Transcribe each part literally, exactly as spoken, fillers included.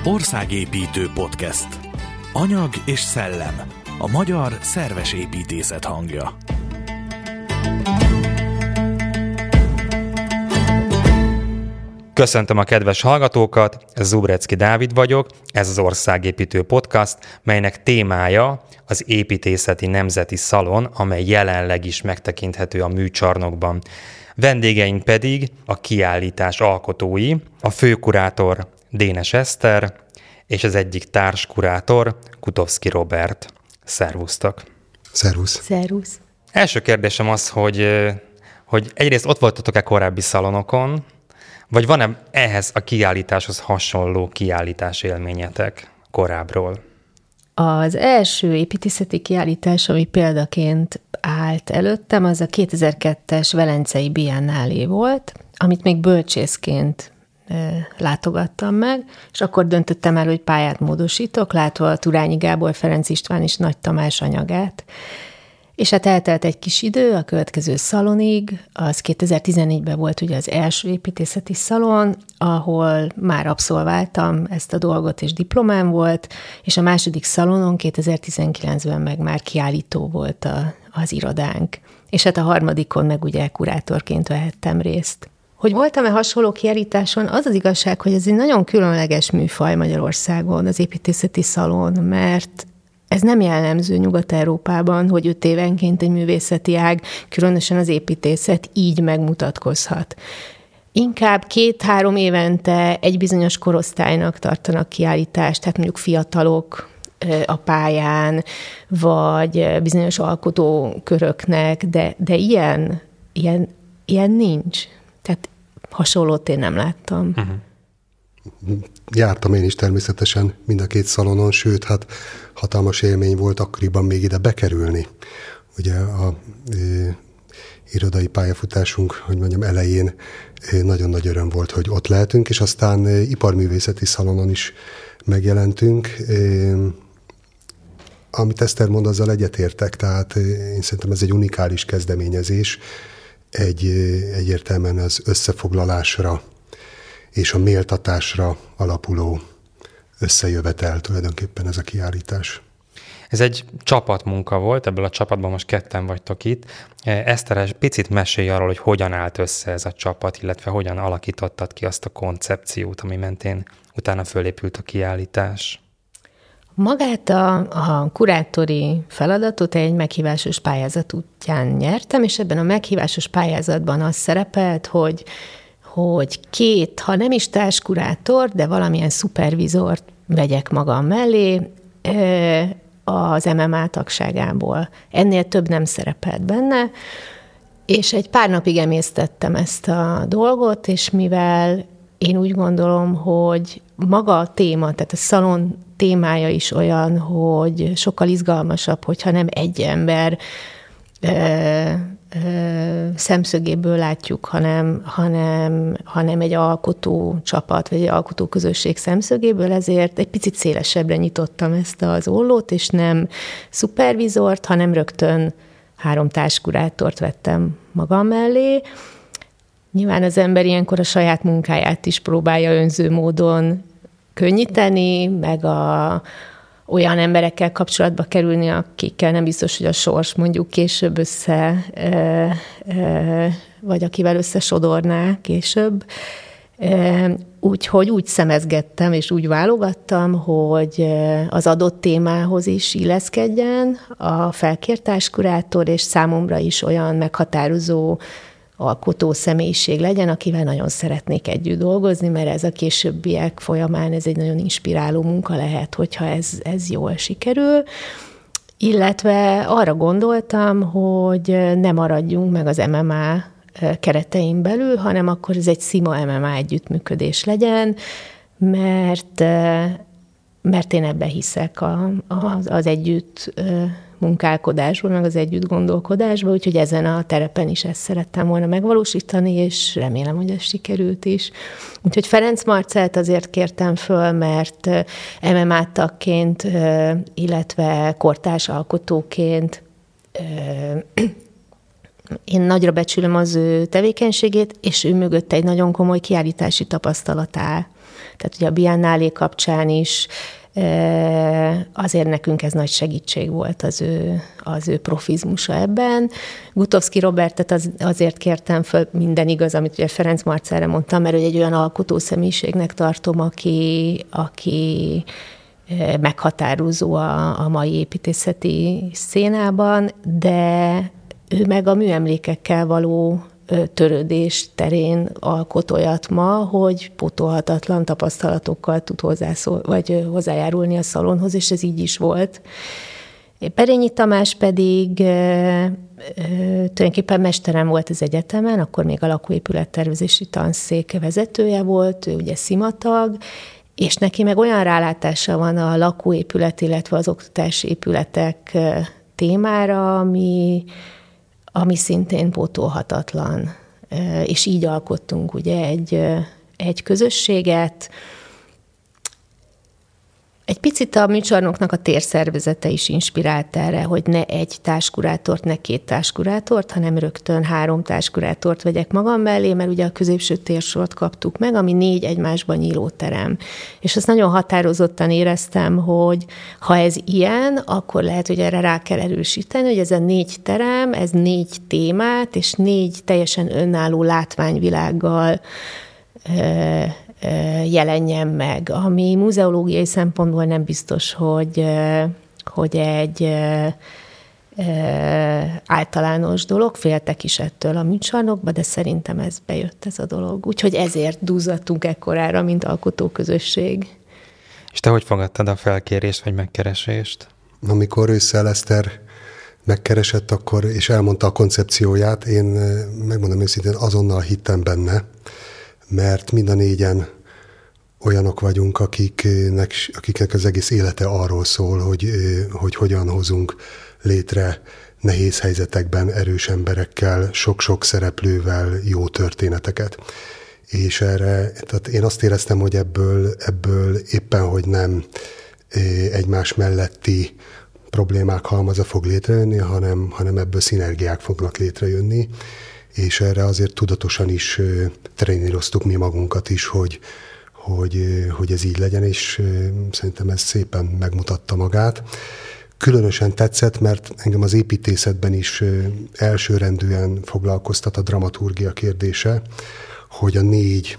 Országépítő podcast. Anyag és szellem. A magyar szerves építészet hangja. Köszöntöm a kedves hallgatókat, Zubrecki Dávid vagyok, ez az Országépítő podcast, melynek témája az Építészeti Nemzeti Szalon, amely jelenleg is megtekinthető a műcsarnokban. Vendégeink pedig a kiállítás alkotói, a főkurátor Dénes Eszter és az egyik társkurátor Kutovszki Robert. Szervusztok! Szervusz! Szervusz! Első kérdésem az, hogy, hogy egyrészt ott voltatok-e korábbi szalonokon, vagy van-e ehhez a kiállításhoz hasonló kiállítás élményetek korábbról? Az első építészeti kiállítás, ami példaként állt előttem, az a kétezer-kettes Velencei Biennálé volt, amit még bölcsészként e, látogattam meg, és akkor döntöttem el, hogy pályát módosítok, látva a Turányi Gábor, Ferenc István és Nagy Tamás anyagát. És hát eltelt egy kis idő a következő szalonig, az kétezer-tizennégyben volt ugye az első építészeti szalon, ahol már abszolváltam ezt a dolgot, és diplomám volt, és a második szalonon kétezer-tizenkilencben meg már kiállító volt a, az irodánk. És hát a harmadikon meg ugye kurátorként vehettem részt. Hogy voltam-e hasonló kiállításon, az az igazság, hogy ez egy nagyon különleges műfaj Magyarországon, az építészeti szalon, mert ez nem jellemző Nyugat-Európában, hogy öt évenként egy művészeti ág, különösen az építészet így megmutatkozhat. Inkább két-három évente egy bizonyos korosztálynak tartanak kiállítást, tehát mondjuk fiatalok a pályán, vagy bizonyos alkotóköröknek, de, de ilyen, ilyen, ilyen nincs. Tehát hasonlót én nem láttam. Uh-huh. Jártam én is természetesen mind a két szalonon, sőt, hát hatalmas élmény volt akkoriban még ide bekerülni. Ugye a e, irodai pályafutásunk, hogy mondjam, elején e, nagyon nagy öröm volt, hogy ott lehetünk, és aztán e, iparművészeti szalonon is megjelentünk. E, amit Eszter mond, azzal egyetértek, tehát e, én szerintem ez egy unikális kezdeményezés, egy e, egyértelműen az összefoglalásra és a méltatásra alapuló összejövetel tulajdonképpen ez a kiállítás. Ez egy csapatmunka volt, ebből a csapatban most ketten vagytok itt. Eszter, picit mesélj arról, hogy hogyan állt össze ez a csapat, illetve hogyan alakítottad ki azt a koncepciót, ami mentén utána fölépült a kiállítás. Magát a, a kurátori feladatot egy meghívásos pályázat útján nyertem, és ebben a meghívásos pályázatban az szerepelt, hogy hogy két, ha nem is társkurátor, de valamilyen szupervizort vegyek magam mellé az em em á tagságából. Ennél több nem szerepelt benne, és egy pár napig emésztettem ezt a dolgot, és mivel én úgy gondolom, hogy maga a téma, tehát a szalon témája is olyan, hogy sokkal izgalmasabb, hogyha nem egy ember szemszögéből látjuk, hanem, hanem, hanem egy alkotó csapat, vagy egy alkotó közösség szemszögéből, ezért egy picit szélesebbre nyitottam ezt az ollót, és nem szupervizort, hanem rögtön három társkurátort vettem magam mellé. Nyilván az ember ilyenkor a saját munkáját is próbálja önző módon könnyíteni, meg a olyan emberekkel kapcsolatba kerülni, akikkel nem biztos, hogy a sors mondjuk később össze, vagy akivel összesodorná később. Úgyhogy úgy szemezgettem, és úgy válogattam, hogy az adott témához is illeszkedjen a felkért társkurátor, és számomra is olyan meghatározó alkotó személyiség legyen, akivel nagyon szeretnék együtt dolgozni, mert ez a későbbiek folyamán ez egy nagyon inspiráló munka lehet, hogyha ez, ez jól sikerül. Illetve arra gondoltam, hogy ne maradjunk meg az em em á keretein belül, hanem akkor ez egy szima em em á együttműködés legyen, mert, mert én ebbe hiszek a, az, az együtt munkálkodásban, meg az együtt gondolkodásban, úgyhogy ezen a terepen is ezt szerettem volna megvalósítani, és remélem, hogy ez sikerült is. Úgyhogy Ferenc Marcelt azért kértem föl, mert em em á tagként, illetve kortárs alkotóként én nagyra becsülöm az ő tevékenységét, és ő mögött egy nagyon komoly kiállítási tapasztalat áll. Tehát ugye a Biennálé kapcsán is azért nekünk ez nagy segítség volt az ő, az ő profizmusa ebben. Gutovszky Robertet az, azért kértem föl, minden igaz, amit ugye Ferenc Marcelre mondtam, mert ő egy olyan alkotó személyiségnek tartom, aki, aki meghatározó a, a mai építészeti szénában, de ő meg a műemlékekkel való törődés terén alkot olyat ma, hogy pótolhatatlan tapasztalatokkal tud hozzászól, vagy hozzájárulni a szalonhoz, és ez így is volt. Perényi Tamás pedig e, e, tulajdonképpen mesterem volt az egyetemen, akkor még a lakóépülettervezési tanszék vezetője volt, ő ugye szimatag, és neki meg olyan rálátása van a lakóépület, illetve az oktatási épületek témára, ami ami szintén pótolhatatlan. És így alkottunk ugye egy, egy közösséget. Egy picit a műcsarnoknak a térszervezete is inspirált erre, hogy ne egy társkurátort, ne két társkurátort, hanem rögtön három társkurátort vegyek magam mellé, mert ugye a középső térsort kaptuk meg, ami négy egymásban nyíló terem. És azt nagyon határozottan éreztem, hogy ha ez ilyen, akkor lehet, hogy erre rá kell erősíteni, hogy ez a négy terem, ez négy témát, és négy teljesen önálló látványvilággal jelenjen meg, ami muzeológiai szempontból nem biztos, hogy, hogy egy általános dolog, féltek is ettől a műcsarnokba, de szerintem ez bejött ez a dolog. Úgyhogy ezért duzzadtunk ekkorára, mint alkotóközösség. És te hogy fogadtad a felkérést vagy megkeresést? Amikor ősszel Eszter megkeresett, akkor, és elmondta a koncepcióját, én megmondom őszintén, azonnal hittem benne, mert mind a négyen olyanok vagyunk, akiknek, akiknek az egész élete arról szól, hogy, hogy hogyan hozunk létre nehéz helyzetekben erős emberekkel, sok-sok szereplővel jó történeteket. És erre, tehát én azt éreztem, hogy ebből, ebből éppen, hogy nem egymás melletti problémák halmaza fog létrejönni, hanem, hanem ebből szinergiák fognak létrejönni, és erre azért tudatosan is tréníroztuk mi magunkat is, hogy, hogy, hogy ez így legyen, és szerintem ez szépen megmutatta magát. Különösen tetszett, mert engem az építészetben is elsőrendűen foglalkoztat a dramaturgia kérdése, hogy a négy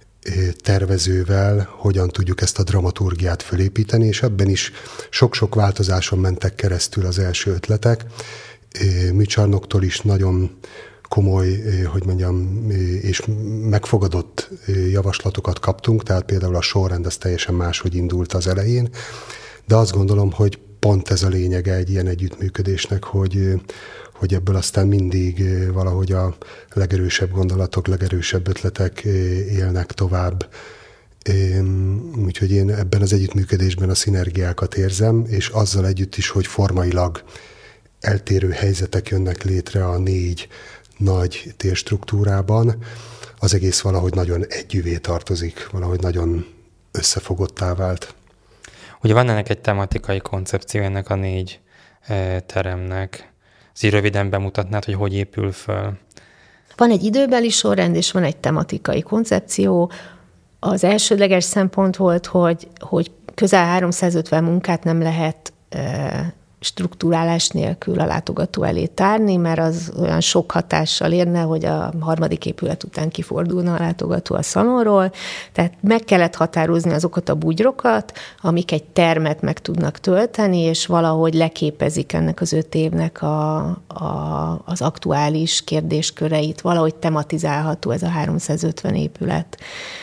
tervezővel hogyan tudjuk ezt a dramaturgiát fölépíteni, és ebben is sok-sok változáson mentek keresztül az első ötletek. Műcsarnoktól is nagyon komoly, hogy mondjam, és megfogadott javaslatokat kaptunk, tehát például a sorrend az teljesen máshogy indult az elején, de azt gondolom, hogy pont ez a lényege egy ilyen együttműködésnek, hogy, hogy ebből aztán mindig valahogy a legerősebb gondolatok, legerősebb ötletek élnek tovább. Úgyhogy én ebben az együttműködésben a szinergiákat érzem, és azzal együtt is, hogy formailag eltérő helyzetek jönnek létre a négy nagy térstruktúrában, az egész valahogy nagyon együvé tartozik, valahogy nagyon összefogottá vált. Ugye van ennek egy tematikai koncepció ennek a négy e, teremnek. Ez így röviden bemutatnád, hogy hogy épül föl? Van egy időbeli sorrend, és van egy tematikai koncepció. Az elsődleges szempont volt, hogy, hogy közel háromszázötven munkát nem lehet e, struktúrálás nélkül a látogató elé tárni, mert az olyan sok hatással érne, hogy a harmadik épület után kifordulna a látogató a szalonról. Tehát meg kellett határozni azokat a bugyrokat, amik egy termet meg tudnak tölteni, és valahogy leképezik ennek az öt évnek a, a, az aktuális kérdésköreit, valahogy tematizálható ez a háromszázötven épület.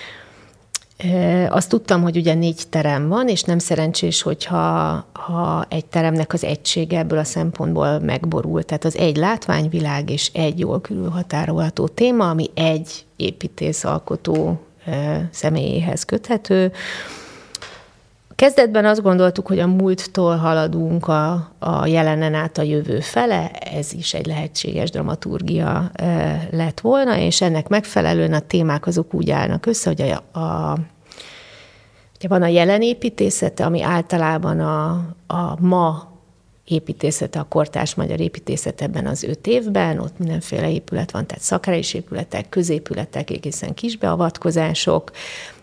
Azt tudtam, hogy ugye négy terem van, és nem szerencsés, hogyha ha egy teremnek az egysége ebből a szempontból megborul. Tehát az egy látványvilág és egy jól körülhatárolható téma, ami egy építész-alkotó személyéhez köthető. Kezdetben azt gondoltuk, hogy a múlttól haladunk a, a jelenen át a jövő fele, ez is egy lehetséges dramaturgia lett volna, és ennek megfelelően a témák azok úgy állnak össze, hogy a, a, ugye van a jelen építészete, ami általában a, a ma építészete, a kortárs magyar építészet ebben az öt évben, ott mindenféle épület van, tehát szakrális épületek, középületek, egészen kisbeavatkozások.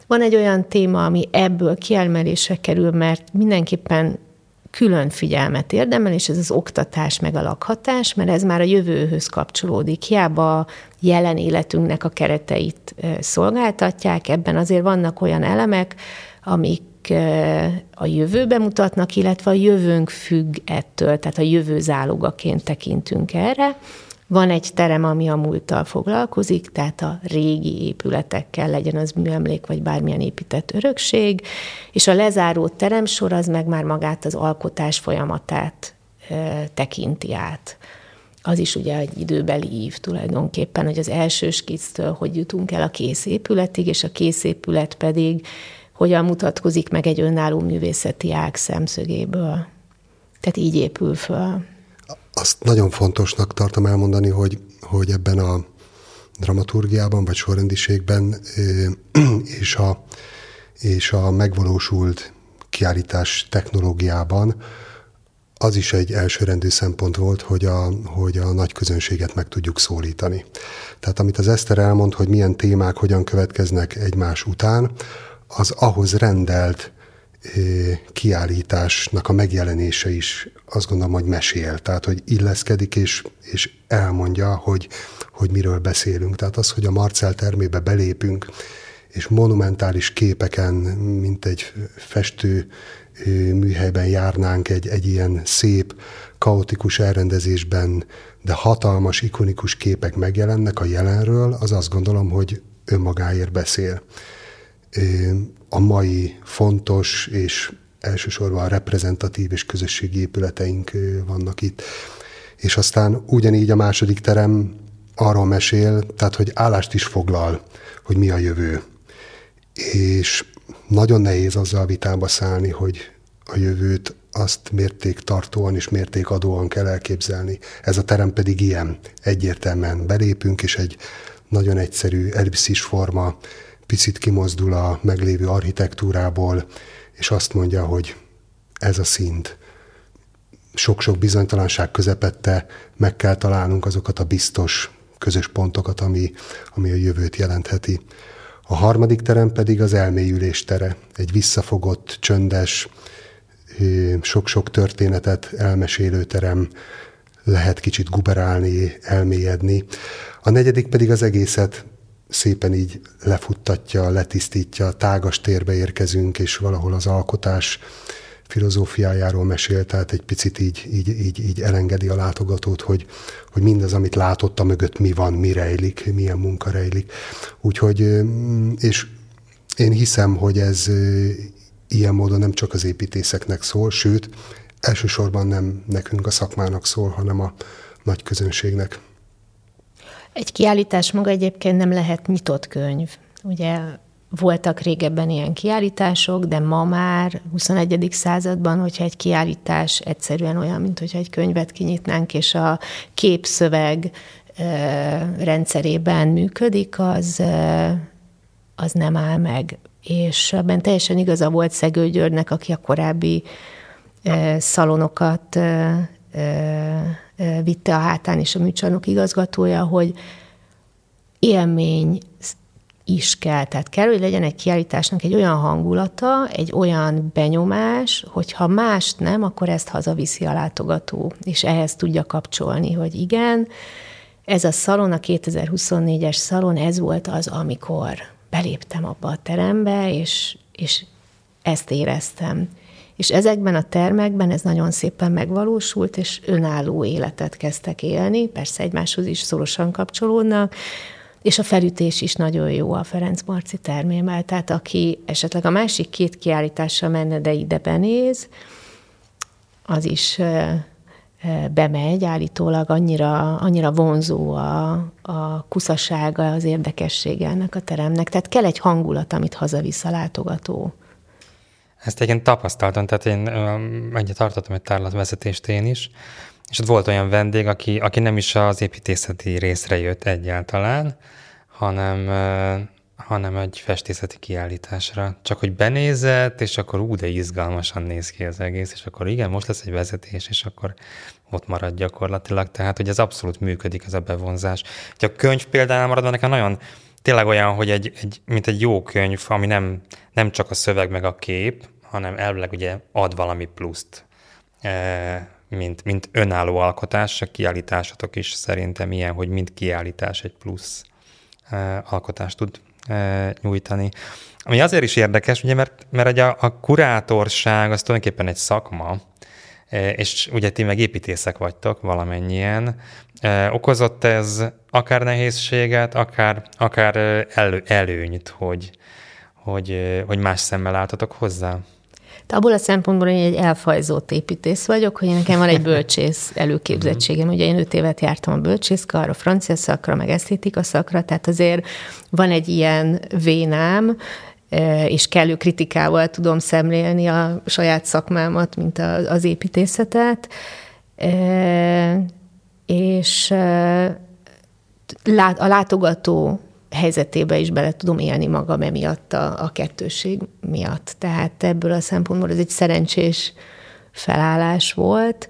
Van egy olyan téma, ami ebből kiemelésre kerül, mert mindenképpen külön figyelmet érdemel, és ez az oktatás meg a lakhatás, mert ez már a jövőhöz kapcsolódik. Hiába a jelen életünknek a kereteit szolgáltatják, ebben azért vannak olyan elemek, amik a jövőbe mutatnak, illetve a jövőnk függ ettől, tehát a jövő zálogaként tekintünk erre. Van egy terem, ami a múlttal foglalkozik, tehát a régi épületekkel, legyen az műemlék, vagy bármilyen épített örökség, és a lezáró teremsor az meg már magát az alkotás folyamatát e, tekinti át. Az is ugye egy időbeli ív tulajdonképpen, hogy az első skicctől hogy jutunk el a kész épületig, és a kész épület pedig hogyan mutatkozik meg egy önálló művészeti ág szemszögéből. Tehát így épül föl. Azt nagyon fontosnak tartom elmondani, hogy, hogy ebben a dramaturgiában, vagy sorrendiségben és a, és a megvalósult kiállítás technológiában az is egy elsőrendű szempont volt, hogy a, hogy a nagy közönséget meg tudjuk szólítani. Tehát amit az Eszter elmond, hogy milyen témák hogyan következnek egymás után, az ahhoz rendelt kiállításnak a megjelenése is azt gondolom, hogy mesél. Tehát, hogy illeszkedik és, és elmondja, hogy, hogy miről beszélünk. Tehát az, hogy a Marcell termébe belépünk, és monumentális képeken, mint egy festő műhelyben járnánk egy, egy ilyen szép, kaotikus elrendezésben, de hatalmas, ikonikus képek megjelennek a jelenről, az azt gondolom, hogy önmagáért beszél. A mai fontos és elsősorban reprezentatív és közösségi épületeink vannak itt. És aztán ugyanígy a második terem arról mesél, tehát hogy állást is foglal, hogy mi a jövő. És nagyon nehéz azzal vitába szállni, hogy a jövőt azt mértéktartóan és mértékadóan kell elképzelni. Ez a terem pedig ilyen. Egyértelműen belépünk, és egy nagyon egyszerű ellipszis forma picit kimozdul a meglévő architektúrából, és azt mondja, hogy ez a szint. Sok-sok bizonytalanság közepette meg kell találnunk azokat a biztos közös pontokat, ami, ami a jövőt jelentheti. A harmadik terem pedig az elmélyülés tere. Egy visszafogott, csöndes, sok-sok történetet elmesélő terem, lehet kicsit guberálni, elmélyedni. A negyedik pedig az egészet szépen így lefuttatja, letisztítja, tágas térbe érkezünk, és valahol az alkotás filozófiájáról mesél, tehát egy picit így, így, így, így elengedi a látogatót, hogy, hogy mindaz, amit látott, a mögött mi van, mi rejlik, milyen munka rejlik. Úgyhogy, és én hiszem, hogy ez ilyen módon nem csak az építészeknek szól, sőt, elsősorban nem nekünk a szakmának szól, hanem a nagy közönségnek. Egy kiállítás maga egyébként nem lehet nyitott könyv. Ugye voltak régebben ilyen kiállítások, de ma már huszonegyedik században, hogyha egy kiállítás egyszerűen olyan, mint hogyha egy könyvet kinyitnánk, és a képszöveg rendszerében működik, az, az nem áll meg. És ebben teljesen igaza volt Szegő Györgynek, aki a korábbi szalonokat vitte a hátán, és a műcsarnok igazgatója, hogy élmény is kell. Tehát kell, hogy legyen egy kiállításnak egy olyan hangulata, egy olyan benyomás, hogyha mást nem, akkor ezt hazaviszi a látogató, és ehhez tudja kapcsolni, hogy igen, ez a szalon, a kétezer-huszonnégyes szalon, ez volt az, amikor beléptem abba a terembe, és, és ezt éreztem. És ezekben a termekben ez nagyon szépen megvalósult, és önálló életet kezdtek élni, persze egymáshoz is szorosan kapcsolódnak, és a felütés is nagyon jó a Ferenc Marci termémmel. Tehát aki esetleg a másik két kiállításra menne, de ide benéz, az is bemegy, állítólag annyira, annyira vonzó a, a kuszasága, az érdekessége ennek a teremnek. Tehát kell egy hangulat, amit hazavisz a látogató. Ezt igen tapasztaltam, tehát én egyet tartottam egy tárlatvezetést én is, és ott volt olyan vendég, aki, aki nem is az építészeti részre jött egyáltalán, hanem, hanem egy festészeti kiállításra. Csak hogy benézett, és akkor ú, de izgalmasan néz ki az egész, és akkor igen, most lesz egy vezetés, és akkor ott marad gyakorlatilag. Tehát, hogy ez abszolút működik, ez a bevonzás. Ha a könyv példánál maradva, nekem nagyon tényleg olyan, hogy egy, egy, mint egy jó könyv, ami nem, nem csak a szöveg meg a kép, hanem elvileg ugye ad valami pluszt, mint, mint önálló alkotás. A kiállításatok is szerintem ilyen, hogy mind kiállítás egy plusz alkotást tud nyújtani. Ami azért is érdekes, ugye, mert, mert a, a kurátorság az tulajdonképpen egy szakma, és ugye ti meg építészek vagytok valamennyien. Okozott ez akár nehézséget, akár, akár elő, előnyt, hogy, hogy, hogy más szemmel láthatok hozzá? De abból a szempontból, hogy egy elfajzott építész vagyok, hogy nekem van egy bölcsész előképzettségem. Ugye én öt évet jártam a bölcsészkarra, a francia szakra, meg esztétika szakra, tehát azért van egy ilyen vénám, és kellő kritikával tudom szemlélni a saját szakmámat, mint az építészetet. És a látogató helyzetébe is bele tudom élni magam emiatt a, a kettősség miatt. Tehát ebből a szempontból ez egy szerencsés felállás volt,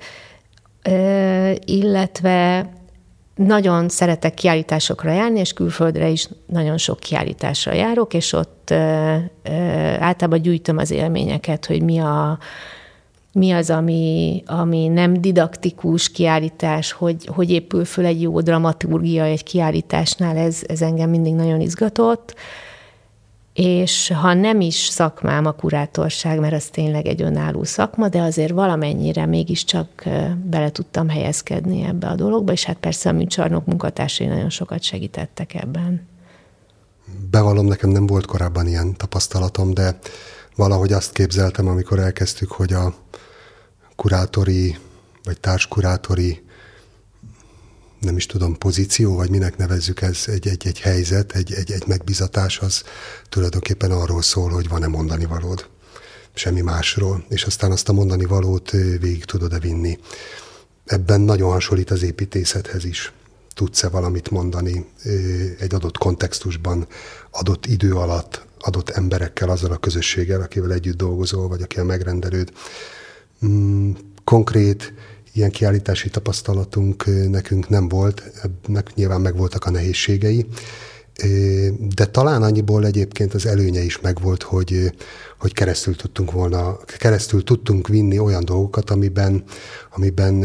illetve nagyon szeretek kiállításokra járni, és külföldre is nagyon sok kiállításra járok, és ott általában gyűjtöm az élményeket, hogy mi a mi az, ami, ami nem didaktikus kiállítás, hogy, hogy épül föl egy jó dramaturgia egy kiállításnál, ez, ez engem mindig nagyon izgatott. És ha nem is szakmám a kurátorság, mert az tényleg egy önálló szakma, de azért valamennyire mégiscsak bele tudtam helyezkedni ebbe a dologba, és hát persze a műcsarnok munkatársai nagyon sokat segítettek ebben. Bevallom, nekem nem volt korábban ilyen tapasztalatom, de valahogy azt képzeltem, amikor elkezdtük, hogy a kurátori, vagy társkurátori, nem is tudom, pozíció, vagy minek nevezzük, ez egy, egy, egy helyzet, egy, egy, egy megbízatás, az tulajdonképpen arról szól, hogy van-e mondani valód. Semmi másról. És aztán azt a mondani valót végig tudod-e vinni. Ebben nagyon hasonlít az építészethez is. Tudsz-e valamit mondani egy adott kontextusban, adott idő alatt, adott emberekkel, azzal a közösséggel, akivel együtt dolgozol, vagy aki a megrendelőd. Konkrét ilyen kiállítási tapasztalatunk nekünk nem volt, ennek nyilván megvoltak a nehézségei, de talán annyiból egyébként az előnye is megvolt, hogy, hogy keresztül tudtunk volna, keresztül tudtunk vinni olyan dolgokat, amiben, amiben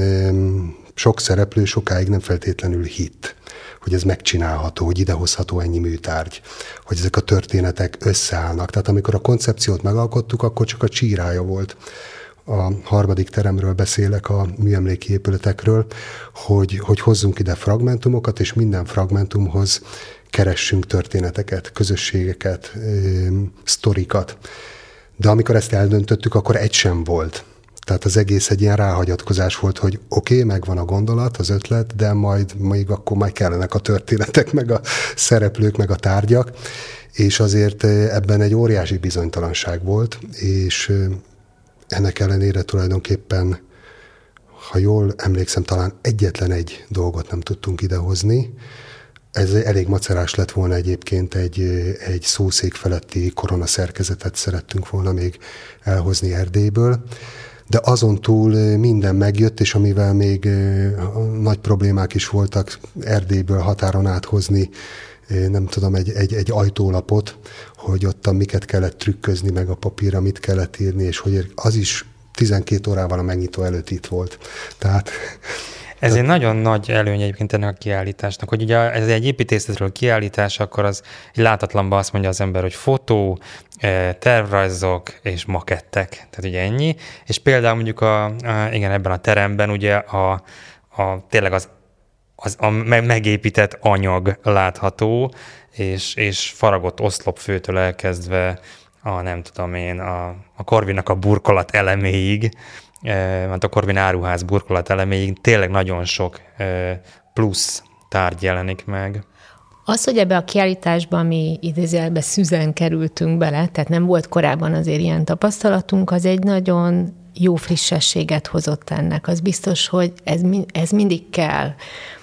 sok szereplő sokáig nem feltétlenül hitt, hogy ez megcsinálható, hogy idehozható ennyi műtárgy, hogy ezek a történetek összeállnak. Tehát amikor a koncepciót megalkottuk, akkor csak a csírája volt. A harmadik teremről beszélek, a műemléki épületekről, hogy, hogy hozzunk ide fragmentumokat, és minden fragmentumhoz keressünk történeteket, közösségeket, sztorikat. De amikor ezt eldöntöttük, akkor egy sem volt. Tehát az egész egy ilyen ráhagyatkozás volt, hogy oké, okay, megvan a gondolat, az ötlet, de majd még akkor majd kellenek a történetek, meg a szereplők, meg a tárgyak, és azért ebben egy óriási bizonytalanság volt, és ennek ellenére tulajdonképpen, ha jól emlékszem, talán egyetlen egy dolgot nem tudtunk idehozni. Ez elég macerás lett volna egyébként, egy, egy szószék feletti koronaszerkezetet szerettünk volna még elhozni Erdélyből, de azon túl minden megjött, és amivel még nagy problémák is voltak, Erdélyből határon áthozni, nem tudom, egy, egy, egy ajtólapot, hogy ott miket kellett trükközni, meg a papírra mit kellett írni, és hogy az is tizenkét órával a megnyitó előtt itt volt. Tehát... Ez egy nagyon nagy előny egyébként ennek a kiállításnak, hogy ugye ez egy építészetről kiállítás, akkor az egy látatlanban azt mondja az ember, hogy fotó, tervrajzok és makettek, tehát ugye ennyi. És például mondjuk a, a, igen, ebben a teremben ugye a, a tényleg az az a megépített anyag látható, és, és faragott oszlopfőtől elkezdve a nem tudom én, a, a Corvinnak a burkolat eleméig, mert a Corvin áruház burkolat eleméig tényleg nagyon sok plusz tárgy jelenik meg. Az, hogy ebbe a kiállításban mi idézőjelben szüzen kerültünk bele, tehát nem volt korábban azért ilyen tapasztalatunk, az egy nagyon jó frissességet hozott ennek. Az biztos, hogy ez, ez mindig kell.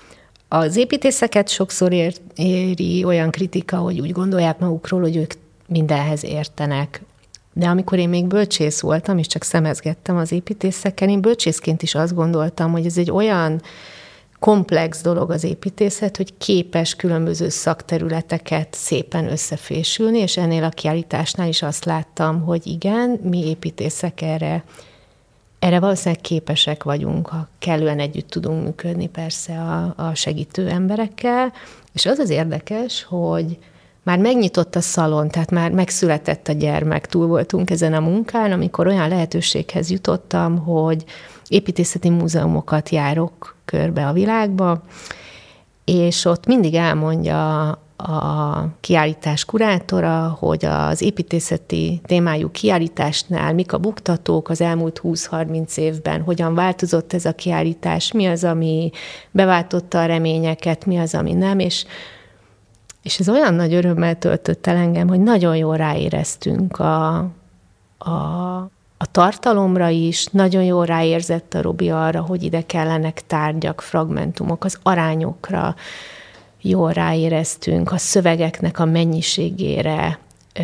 Az építészeket sokszor ér, éri olyan kritika, hogy úgy gondolják magukról, hogy ők mindenhez értenek. De amikor én még bölcsész voltam, és csak szemezgettem az építészekkel, én bölcsészként is azt gondoltam, hogy ez egy olyan komplex dolog az építészet, hogy képes különböző szakterületeket szépen összefésülni, és ennél a kiállításnál is azt láttam, hogy igen, mi építészek erre, erre valószínűleg képesek vagyunk, ha kellően együtt tudunk működni persze a, a segítő emberekkel, és az az érdekes, hogy már megnyitott a szalon, tehát már megszületett a gyermek, túl voltunk ezen a munkán, amikor olyan lehetőséghez jutottam, hogy építészeti múzeumokat járok körbe a világba, és ott mindig elmondja a kiállítás kurátora, hogy az építészeti témájú kiállításnál mik a buktatók az elmúlt húsz-harminc évben, hogyan változott ez a kiállítás, mi az, ami beváltotta a reményeket, mi az, ami nem, és És ez olyan nagy örömmel töltött el engem, hogy nagyon jól ráéreztünk a, a, a tartalomra is, nagyon jól ráérzett a Robi arra, hogy ide kellenek tárgyak, fragmentumok, az arányokra jól ráéreztünk, a szövegeknek a mennyiségére,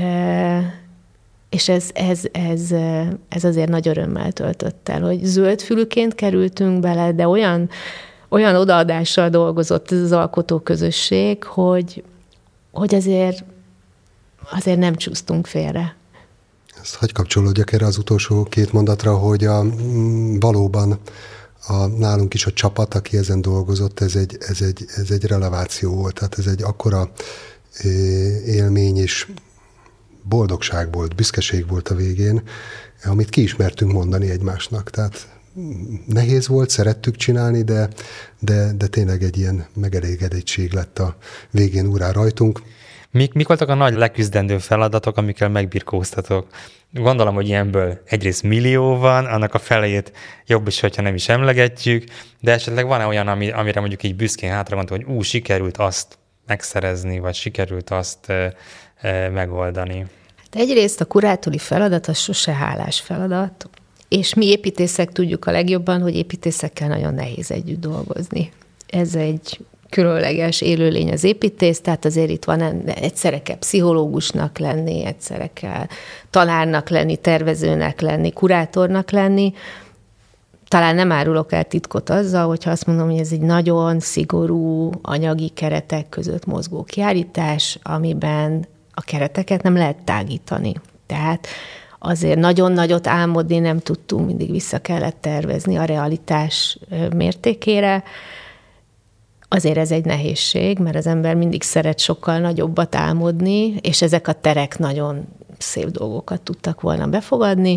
és ez, ez, ez, ez azért nagy örömmel töltött el, hogy zöldfülűként kerültünk bele, de olyan, olyan odaadással dolgozott ez az alkotóközösség, hogy hogy azért, azért nem csúsztunk félre. Ezt hagy kapcsolódjak erre az utolsó két mondatra, hogy a, valóban a, nálunk is a csapat, aki ezen dolgozott, ez egy, ez, egy, ez egy releváció volt. Tehát ez egy akkora élmény és boldogság volt, büszkeség volt a végén, amit ki ismertünk mondani egymásnak. Tehát nehéz volt, szerettük csinálni, de, de, de tényleg egy ilyen megelégedettség lett a végén úrá rajtunk. Mik, mik voltak a nagy leküzdendő feladatok, amikkel megbirkóztatok? Gondolom, hogy ilyenből egyrészt millió van, annak a felejét jobb is, hogyha nem is emlegetjük, de esetleg van-e olyan, ami, amire mondjuk így büszkén hátra mondta, hogy ú, sikerült azt megszerezni, vagy sikerült azt e, e, megoldani? Hát egyrészt a kurátori feladat az sose hálás feladat, és mi építészek tudjuk a legjobban, hogy építészekkel nagyon nehéz együtt dolgozni. Ez egy különleges élőlény az építész, tehát azért itt van, egyszerre kell pszichológusnak lenni, egyszerre kell tanárnak lenni, tervezőnek lenni, kurátornak lenni. Talán nem árulok el titkot azzal, hogyha azt mondom, hogy ez egy nagyon szigorú anyagi keretek között mozgó kiállítás, amiben a kereteket nem lehet tágítani. Tehát azért nagyon nagyot álmodni nem tudtunk, mindig vissza kellett tervezni a realitás mértékére. Azért ez egy nehézség, mert az ember mindig szeret sokkal nagyobbat álmodni, és ezek a terek nagyon szép dolgokat tudtak volna befogadni.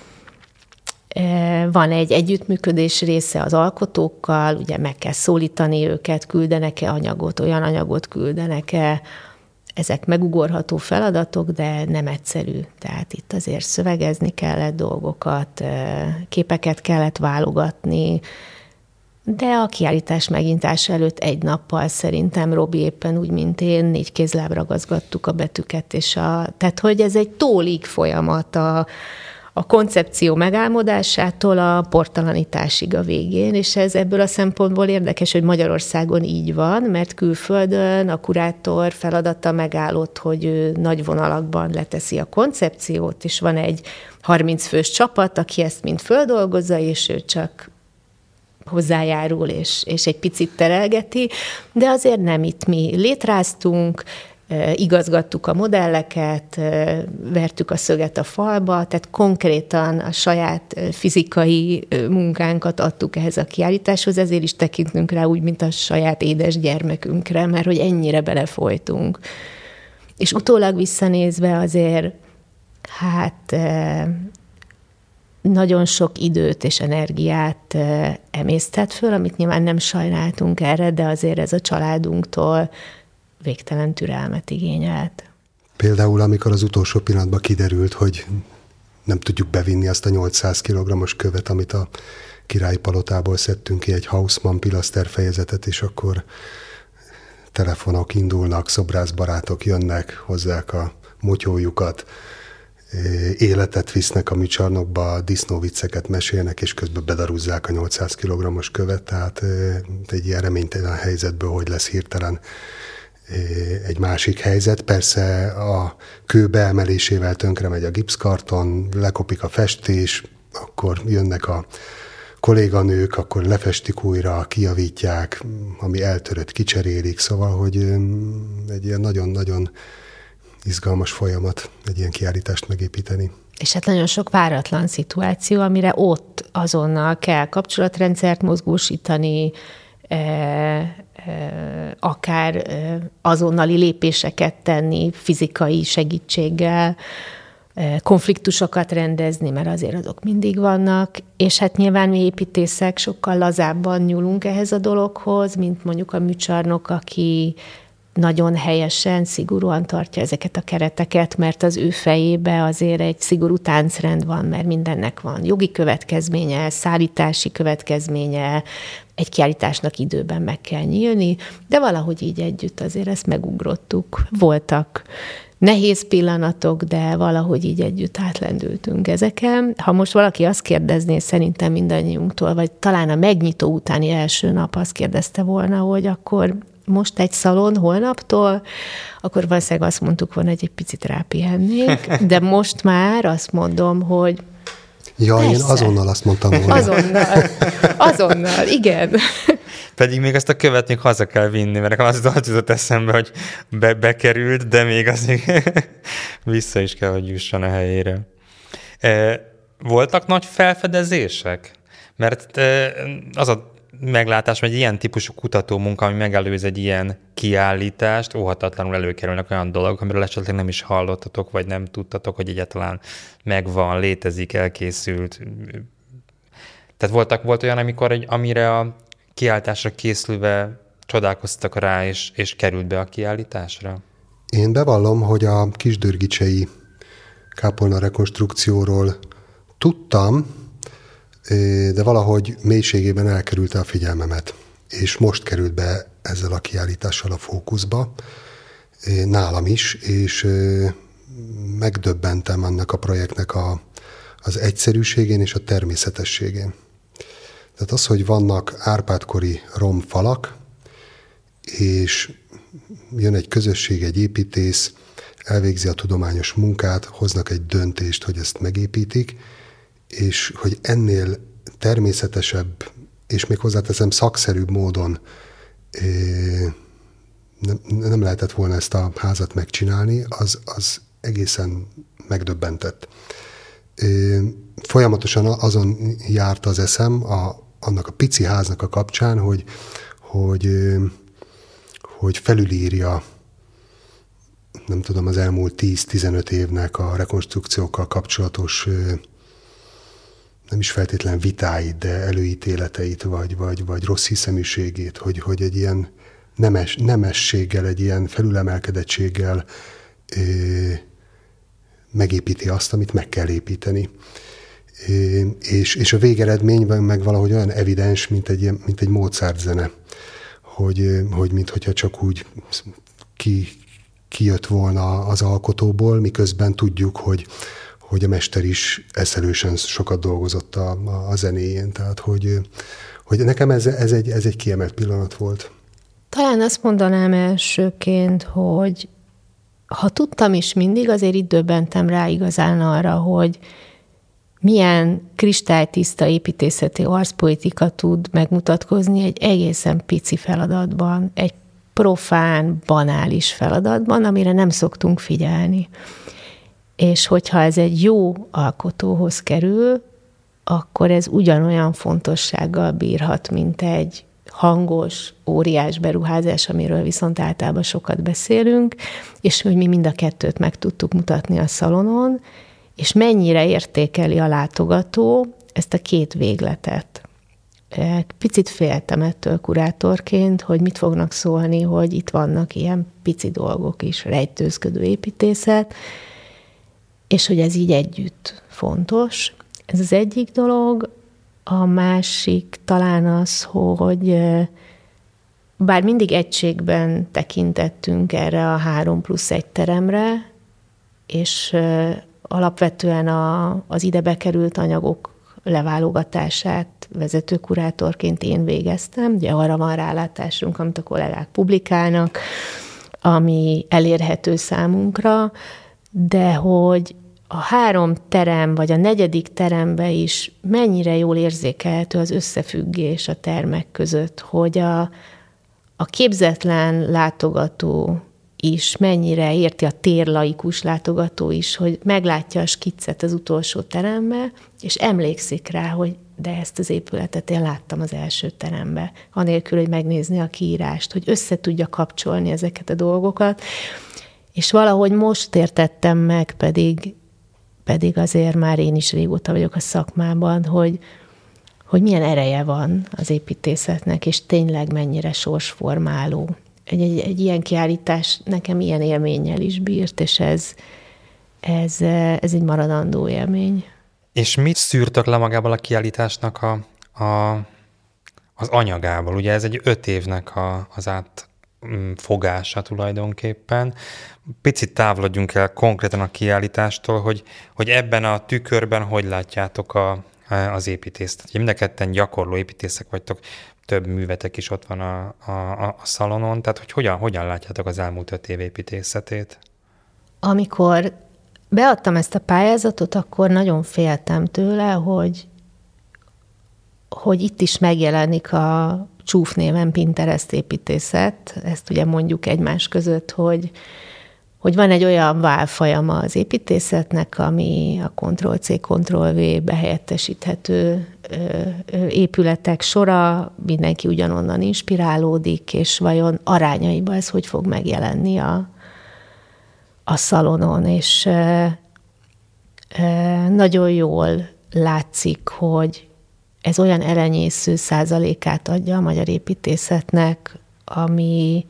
Van egy együttműködés része az alkotókkal, ugye meg kell szólítani őket, küldenek-e anyagot, olyan anyagot küldenek-e. Ezek megugorható feladatok, de nem egyszerű. Tehát itt azért szövegezni kellett dolgokat, képeket kellett válogatni, de a kiállítás megnyitása előtt egy nappal szerintem Robi éppen úgy, mint én, négy kézláb ragazgattuk a betűket, és a, tehát hogy ez egy tólig folyamat a, a koncepció megálmodásától a portalanításig a végén, és ez ebből a szempontból érdekes, hogy Magyarországon így van, mert külföldön a kurátor feladata megállott, hogy ő nagy vonalakban leteszi a koncepciót, és van egy harminc fős csapat, aki ezt mind földolgozza, és ő csak hozzájárul, és, és egy picit terelgeti, de azért nem, itt mi létráztunk, igazgattuk a modelleket, vertük a szöget a falba, tehát konkrétan a saját fizikai munkánkat adtuk ehhez a kiállításhoz, ezért is tekintünk rá úgy, mint a saját édes gyermekünkre, mert hogy ennyire belefolytunk. És utólag visszanézve azért, hát nagyon sok időt és energiát emésztett föl, amit nyilván nem sajnáltunk erre, de azért ez a családunktól végtelen türelmet igényelt. Például, amikor az utolsó pillanatban kiderült, hogy nem tudjuk bevinni azt a nyolcszáz kilogrammos követ, amit a Királyi Palotából szedtünk ki, egy Haussmann pilaszter fejezetet, és akkor telefonok indulnak, szobrászbarátok jönnek, hozzák a motyójukat, életet visznek a műcsarnokba, disznóvicceket mesélnek, és közben bedarúzzák a nyolcszáz kilogrammos követ, tehát egy ilyen reménytelen helyzetből, hogy lesz hirtelen egy másik helyzet. Persze a kő beemelésével tönkre megy a gipszkarton, lekopik a festés, akkor jönnek a kolléganők akkor lefestik újra, kijavítják, ami eltörött, kicserélik, szóval, hogy egy ilyen nagyon-nagyon izgalmas folyamat egy ilyen kiállítást megépíteni. És hát nagyon sok váratlan szituáció, amire ott azonnal kell kapcsolatrendszert mozgósítani, akár azonnali lépéseket tenni fizikai segítséggel, konfliktusokat rendezni, mert azért azok mindig vannak, és hát nyilván mi építészek sokkal lazábban nyúlunk ehhez a dologhoz, mint mondjuk a műcsarnok, aki nagyon helyesen, szigorúan tartja ezeket a kereteket, mert az ő fejébe azért egy szigorú táncrend van, mert mindennek van jogi következménye, szállítási következménye, egy kiállításnak időben meg kell nyílni, de valahogy így együtt azért ezt megugrottuk. Voltak nehéz pillanatok, de valahogy így együtt átlendültünk ezeken. Ha most valaki azt kérdezné szerintem mindannyiunktól, vagy talán a megnyitó utáni első nap azt kérdezte volna, hogy akkor most egy szalon holnaptól, akkor valószínűleg azt mondtuk volna, hogy egy picit rápihennék, de most már azt mondom, hogy ja, persze. Én azonnal azt mondtam volna. Azonnal, azonnal, igen. Pedig még ezt a követ még haza kell vinni, mert nekem az jutott eszembe, hogy be, bekerült, de még az még vissza is kell, hogy jusson a helyére. Voltak nagy felfedezések? Mert az a meglátás, hogy egy ilyen típusú kutatómunka, ami megelőz egy ilyen kiállítást, óhatatlanul előkerülnek olyan dolgok, amiről esetleg nem is hallottatok, vagy nem tudtatok, hogy egyáltalán megvan, létezik, elkészült. Tehát voltak, volt olyan, amikor egy, amire a kiállításra készülve csodálkoztak rá, és, és került be a kiállításra? Én bevallom, hogy a kisdörgicsei kápolna rekonstrukcióról tudtam, de valahogy mélységében elkerülte a figyelmemet, és most került be ezzel a kiállítással a fókuszba, nálam is, és megdöbbentem annak a projektnek a, az egyszerűségén és a természetességén. Tehát az, hogy vannak árpádkori romfalak, és jön egy közösség, egy építész, elvégzi a tudományos munkát, hoznak egy döntést, hogy ezt megépítik, és hogy ennél természetesebb, és még hozzáteszem szakszerűbb módon nem, nem lehetett volna ezt a házat megcsinálni, az, az egészen megdöbbentett. Folyamatosan azon járt az eszem a, annak a pici háznak a kapcsán, hogy, hogy, hogy felülírja, nem tudom, az elmúlt tíz-tizenöt évnek a rekonstrukciókkal kapcsolatos nem is feltétlen vitáit, de előítéleteit, vagy, vagy, vagy rossz hiszeműségét, hogy, hogy egy ilyen nemes, nemességgel, egy ilyen felülemelkedettséggel ö, megépíti azt, amit meg kell építeni. É, és, és a végeredményben meg valahogy olyan evidens, mint egy, mint egy Mozart zene, hogy, hogy minthogyha csak úgy ki, kijött volna az alkotóból, miközben tudjuk, hogy hogy a mester is eszelősen sokat dolgozott a, a, a zenéjén. Tehát, hogy, hogy nekem ez, ez, egy, ez egy kiemelt pillanat volt. Talán azt mondanám elsőként, hogy ha tudtam is mindig, azért itt döbbentem rá igazán arra, hogy milyen kristálytiszta építészeti arszpolitika tud megmutatkozni egy egészen pici feladatban, egy profán, banális feladatban, amire nem szoktunk figyelni. És hogyha ez egy jó alkotóhoz kerül, akkor ez ugyanolyan fontossággal bírhat, mint egy hangos, óriás beruházás, amiről viszont általában sokat beszélünk, és hogy mi mind a kettőt meg tudtuk mutatni a szalonon, és mennyire értékeli a látogató ezt a két végletet. Picit féltem ettől kurátorként, hogy mit fognak szólni, hogy itt vannak ilyen pici dolgok is, rejtőzködő építészet, és hogy ez így együtt fontos. Ez az egyik dolog. A másik talán az, hogy bár mindig egységben tekintettünk erre a három plusz egy teremre, és alapvetően a, az ide bekerült anyagok leválogatását vezetőkurátorként én végeztem. Ugye arra van rálátásunk, amit a kollégák publikálnak, ami elérhető számunkra, de hogy a három terem, vagy a negyedik teremben is mennyire jól érzékelhető az összefüggés a termek között, hogy a, a képzetlen látogató is mennyire érti, a térlaikus látogató is, hogy meglátja a skiccet az utolsó terembe, és emlékszik rá, hogy de ezt az épületet én láttam az első terembe, anélkül, hogy megnézni a kiírást, hogy össze tudja kapcsolni ezeket a dolgokat. És valahogy most értettem meg, pedig, pedig azért már én is régóta vagyok a szakmában, hogy, hogy milyen ereje van az építészetnek, és tényleg mennyire sorsformáló. Egy, egy, egy ilyen kiállítás nekem ilyen élménnyel is bírt, és ez, ez, ez egy maradandó élmény. És mit szűrtök le magából a kiállításnak a, a, az anyagából? Ugye ez egy öt évnek a, az átfogása tulajdonképpen. Picit távolodjunk el konkrétan a kiállítástól, hogy, hogy ebben a tükörben hogy látjátok a, az építészetet. Mind a ketten gyakorló építészek vagytok, több művetek is ott van a, a, a szalonon, tehát hogy hogyan, hogyan látjátok az elmúlt öt év építészetét? Amikor beadtam ezt a pályázatot, akkor nagyon féltem tőle, hogy, hogy itt is megjelenik a csúf néven Pinterest építészet. Ezt ugye mondjuk egymás között, hogy, hogy van egy olyan válfajama az építészetnek, ami a Ctrl-C, Ctrl-V behelyettesíthető épületek sora, mindenki ugyanonnan inspirálódik, és vajon arányaiban ez hogy fog megjelenni a a szalonon, és e, e, nagyon jól látszik, hogy ez olyan elenyésző százalékát adja a magyar építészetnek, ami,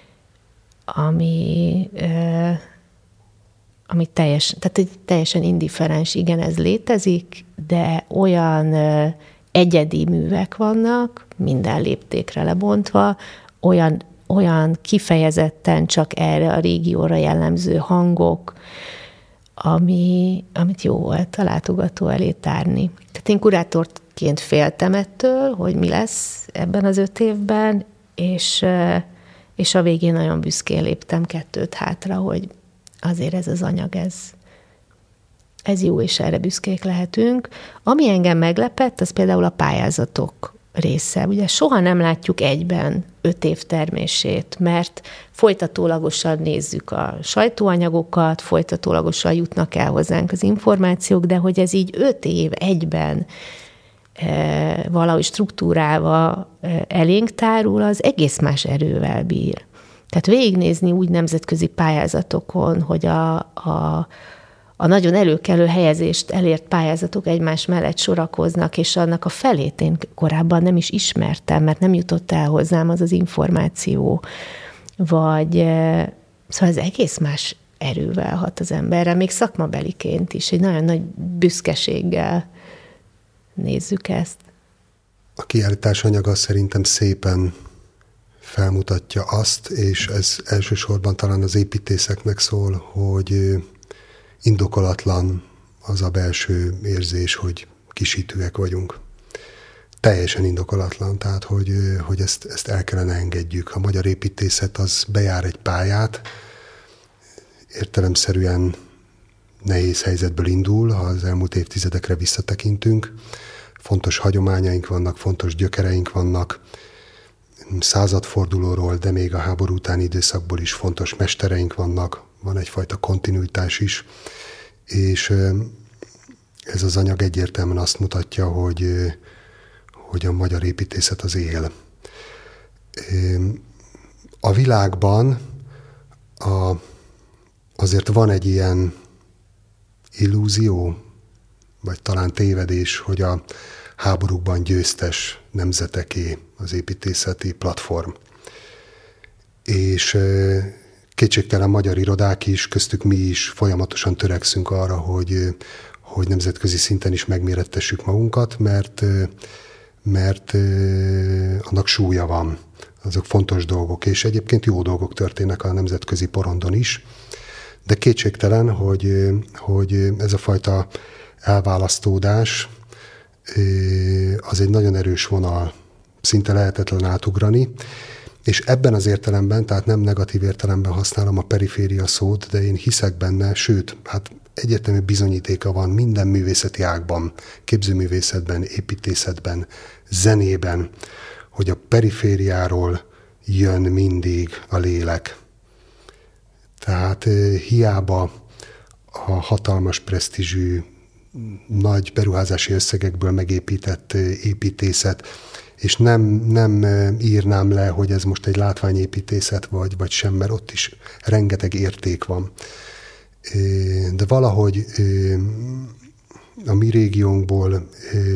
ami, e, ami teljes, tehát egy teljesen indifferens, igen, ez létezik, de olyan e, egyedi művek vannak, minden léptékre lebontva, olyan olyan kifejezetten csak erre a régióra jellemző hangok, ami, amit jó volt a látogató elé tárni. Tehát én kurátorként féltem ettől, hogy mi lesz ebben az öt évben, és, és a végén nagyon büszkén léptem kettőt hátra, hogy azért ez az anyag, ez, ez jó, és erre büszkék lehetünk. Ami engem meglepett, az például a pályázatok része. Ugye soha nem látjuk egyben öt év termését, mert folytatólagosan nézzük a sajtóanyagokat, folytatólagosan jutnak el hozzánk az információk, de hogy ez így öt év egyben e, valahogy struktúrálva e, elénk tárul, az egész más erővel bír. Tehát végignézni úgy nemzetközi pályázatokon, hogy a, a a nagyon előkelő helyezést elért pályázatok egymás mellett sorakoznak, és annak a felét én korábban nem is ismertem, mert nem jutott el hozzám az az információ, vagy szóval ez egész más erővel hat az emberre, még szakmabeliként is, egy nagyon nagy büszkeséggel nézzük ezt. A kiállítás anyaga szerintem szépen felmutatja azt, és ez elsősorban talán az építészeknek szól, hogy indokolatlan az a belső érzés, hogy kisítőek vagyunk. Teljesen indokolatlan, tehát hogy, hogy ezt, ezt el kellene engedjük. A magyar építészet az bejár egy pályát, értelemszerűen nehéz helyzetből indul, ha az elmúlt évtizedekre visszatekintünk. Fontos hagyományaink vannak, fontos gyökereink vannak, századfordulóról, de még a háború utáni időszakból is fontos mestereink vannak, van egyfajta kontinuitás is, és ez az anyag egyértelműen azt mutatja, hogy, hogy a magyar építészet az él. A világban a, azért van egy ilyen illúzió, vagy talán tévedés, hogy a háborúkban győztes nemzeteké az építészeti platform. És kétségtelen magyar irodák is, köztük mi is folyamatosan törekszünk arra, hogy, hogy nemzetközi szinten is megmérettessük magunkat, mert, mert annak súlya van. Azok fontos dolgok, és egyébként jó dolgok történnek a nemzetközi porondon is, de kétségtelen, hogy, hogy ez a fajta elválasztódás az egy nagyon erős vonal, szinte lehetetlen átugrani, és ebben az értelemben, tehát nem negatív értelemben használom a periféria szót, de én hiszek benne, sőt, hát egyértelmű bizonyítéka van minden művészeti ágban, képzőművészetben, építészetben, zenében, hogy a perifériáról jön mindig a lélek. Tehát hiába a hatalmas presztízsű, nagy beruházási összegekből megépített építészet, és nem, nem írnám le, hogy ez most egy látványépítészet vagy, vagy sem, mert ott is rengeteg érték van. De valahogy a mi régiónkból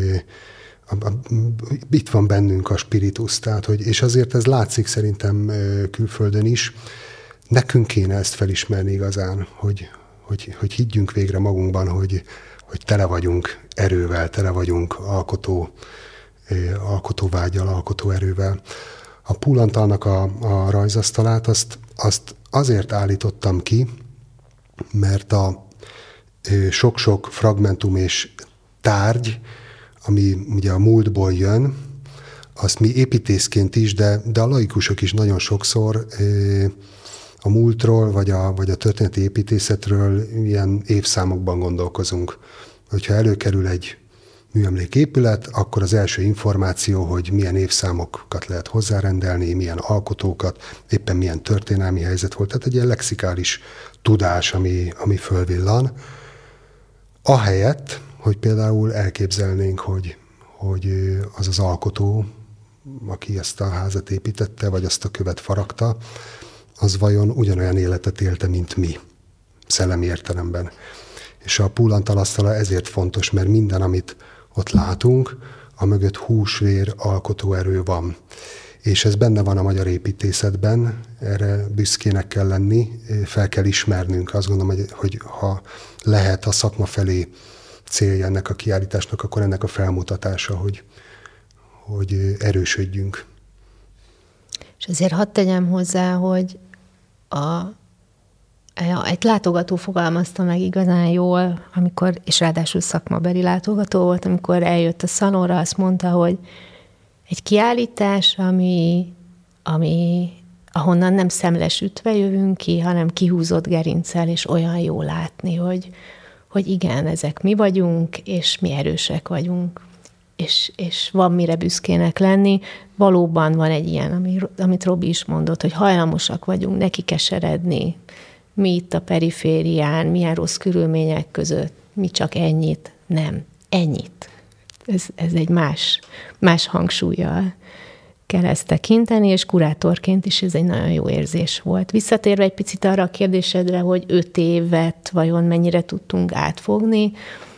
itt van bennünk a spiritus, tehát, hogy, és azért ez látszik szerintem külföldön is. Nekünk kéne ezt felismerni igazán, hogy, hogy, hogy higgyünk végre magunkban, hogy, hogy tele vagyunk erővel, tele vagyunk alkotó, alkotóvággyal, alkotóerővel. A Poole Antalnak a, a rajzasztalát azt, azt azért állítottam ki, mert a sok-sok fragmentum és tárgy, ami ugye a múltból jön, azt mi építészként is, de, de a laikusok is nagyon sokszor a múltról, vagy a, vagy a történeti építészetről ilyen évszámokban gondolkozunk. Hogyha előkerül egy műemléképület, akkor az első információ, hogy milyen évszámokat lehet hozzárendelni, milyen alkotókat, éppen milyen történelmi helyzet volt. Tehát egy ilyen lexikális tudás, ami, ami fölvillan. Ahelyett, hogy például elképzelnénk, hogy, hogy az az alkotó, aki ezt a házat építette, vagy azt a követ faragta, az vajon ugyanolyan életet élte, mint mi, szellemi értelemben. És a Poole Antal asztala ezért fontos, mert minden, amit ott látunk, a mögött húsvér, alkotóerő van. És ez benne van a magyar építészetben, erre büszkének kell lenni, fel kell ismernünk. Azt gondolom, hogy, hogy ha lehet a szakma felé célja ennek a kiállításnak, akkor ennek a felmutatása, hogy, hogy erősödjünk. És azért hadd tegyem hozzá, hogy a, egy látogató fogalmazta meg igazán jól, amikor, és ráadásul szakmabeli látogató volt, amikor eljött a szalonra, azt mondta, hogy egy kiállítás, ami, ami, ahonnan nem szemlesütve jövünk ki, hanem kihúzott gerinccel, és olyan jó látni, hogy, hogy igen, ezek mi vagyunk, és mi erősek vagyunk. És, és van mire büszkének lenni. Valóban van egy ilyen, ami, amit Robi is mondott, hogy hajlamosak vagyunk neki keseredni. Mi itt a periférián, milyen rossz körülmények között, mi csak ennyit. Nem, ennyit. Ez, ez egy más, más hangsúllyal kell ezt tekinteni, és kurátorként is ez egy nagyon jó érzés volt. Visszatérve egy picit arra a kérdésedre, hogy öt évet vajon mennyire tudtunk átfogni,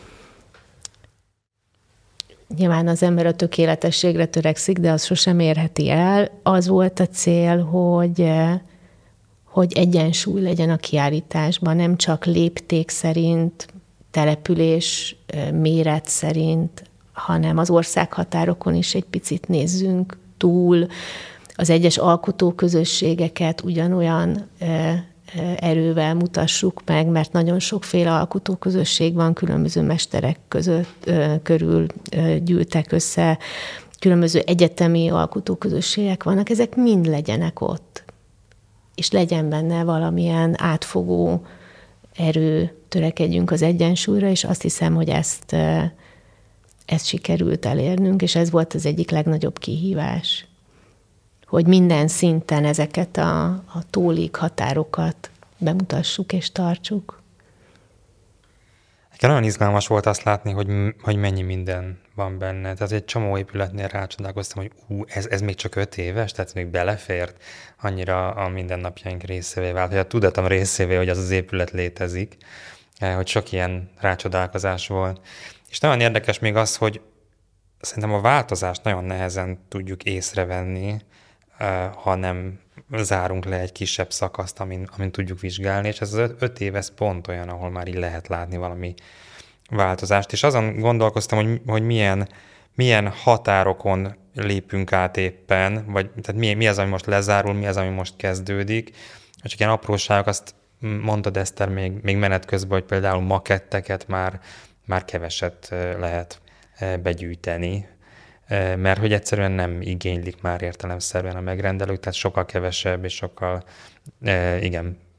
nyilván az ember a tökéletességre törekszik, de az sosem érheti el. Az volt a cél, hogy, hogy egyensúly legyen a kiállításban, nem csak lépték szerint, település méret szerint, hanem az országhatárokon is egy picit nézzünk túl, az egyes alkotóközösségeket ugyanolyan erővel mutassuk meg, mert nagyon sokféle alkotóközösség van, különböző mesterek között körül gyűltek össze, különböző egyetemi alkotóközösségek vannak, ezek mind legyenek ott. És legyen benne valamilyen átfogó erő, törekedjünk az egyensúlyra, és azt hiszem, hogy ezt, ezt sikerült elérnünk, és ez volt az egyik legnagyobb kihívás, hogy minden szinten ezeket a, a tólig határokat bemutassuk és tartsuk. Nagyon izgalmas volt azt látni, hogy, hogy mennyi minden van benne. Tehát egy csomó épületnél rácsodálkoztam, hogy ú, ez, ez még csak öt éves, tehát még belefért, annyira a mindennapjaink részévé vált, hogy a tudatom részévé, hogy az az épület létezik, hogy sok ilyen rácsodálkozás volt. És nagyon érdekes még az, hogy szerintem a változást nagyon nehezen tudjuk észrevenni, ha nem zárunk le egy kisebb szakaszt, amin, amin tudjuk vizsgálni, és ez az öt év, ez pont olyan, ahol már így lehet látni valami változást. És azon gondolkoztam, hogy, hogy milyen, milyen határokon lépünk át éppen, vagy tehát mi, mi az, ami most lezárul, mi az, ami most kezdődik. Csak ilyen apróságok, azt mondtad, Eszter, még, még menet közben, hogy például maketteket már, már keveset lehet begyűjteni, mert hogy egyszerűen nem igénylik már értelemszerűen a megrendelők, tehát sokkal kevesebb és sokkal, igen,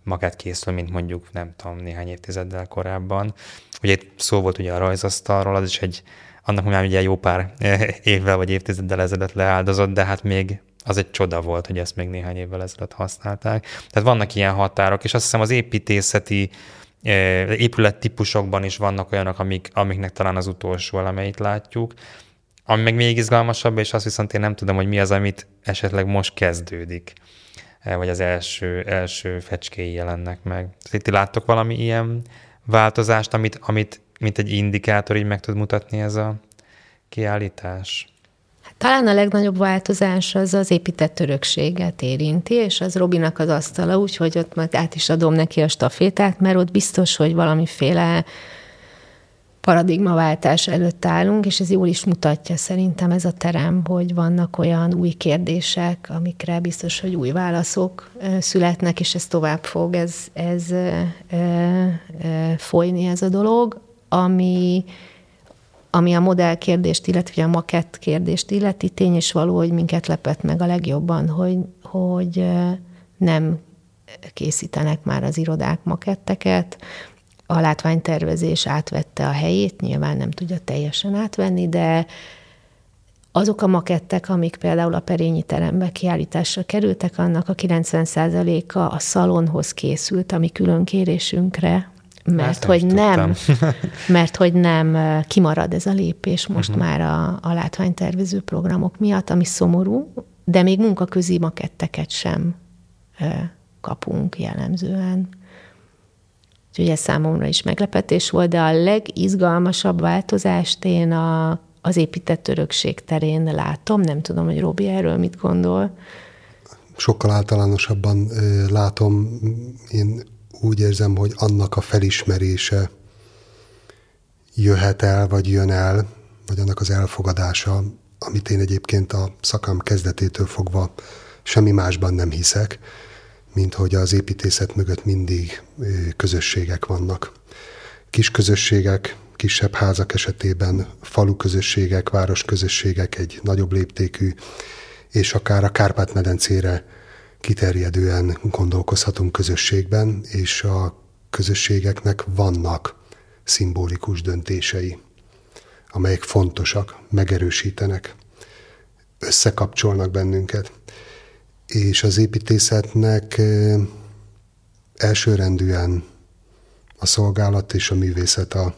makett készül, mint mondjuk, nem tudom, néhány évtizeddel korábban. Ugye itt szó volt ugye a rajzasztalról, az is egy, annak már ugye jó pár évvel vagy évtizeddel ezelőtt leáldozott, de hát még az egy csoda volt, hogy ezt még néhány évvel ezelőtt használták. Tehát vannak ilyen határok, és azt hiszem az építészeti épülettípusokban is vannak olyanok, amik, amiknek talán az utolsó elemeit látjuk. Ami meg még izgalmasabb, és azt viszont én nem tudom, hogy mi az, amit esetleg most kezdődik, vagy az első, első fecskéi jelennek meg. Tehát itt láttok valami ilyen változást, amit, amit mint egy indikátor így meg tud mutatni ez a kiállítás? Talán a legnagyobb változás az az épített örökséget érinti, és az Robinak az asztala, úgyhogy ott majd át is adom neki a stafétát, mert ott biztos, hogy valamiféle paradigmaváltás előtt állunk, és ez jól is mutatja szerintem ez a terem, hogy vannak olyan új kérdések, amikre biztos, hogy új válaszok születnek, és ez tovább fog ez, ez e, e, folyni ez a dolog, ami, ami a modell kérdést, illetve a makett kérdést illeti, tény és való, hogy minket lepett meg a legjobban, hogy, hogy nem készítenek már az irodák maketteket, a látványtervezés átvette a helyét, nyilván nem tudja teljesen átvenni, de azok a makettek, amik például a Perényi terembe kiállításra kerültek, annak a kilencven százaléka a szalonhoz készült, ami külön kérésünkre, mert hogy nem, mert hogy nem kimarad ez a lépés most uh-huh. már a, a látványtervező programok miatt, ami szomorú, de még munkaközi maketteket sem kapunk jellemzően. Úgyhogy ez számomra is meglepetés volt, de a legizgalmasabb változást én a, az épített örökség terén látom. Nem tudom, hogy Robi erről mit gondol. Sokkal általánosabban ö, látom. Én úgy érzem, hogy annak a felismerése jöhet el, vagy jön el, vagy annak az elfogadása, amit én egyébként a szakám kezdetétől fogva semmi másban nem hiszek, mint hogy az építészet mögött mindig közösségek vannak. Kis közösségek, kisebb házak esetében, falu közösségek, város közösségek egy nagyobb léptékű, és akár a Kárpát-medencére kiterjedően gondolkozhatunk közösségben, és a közösségeknek vannak szimbolikus döntései, amelyek fontosak, megerősítenek, összekapcsolnak bennünket. És az építészetnek elsőrendűen a szolgálat és a művészet a,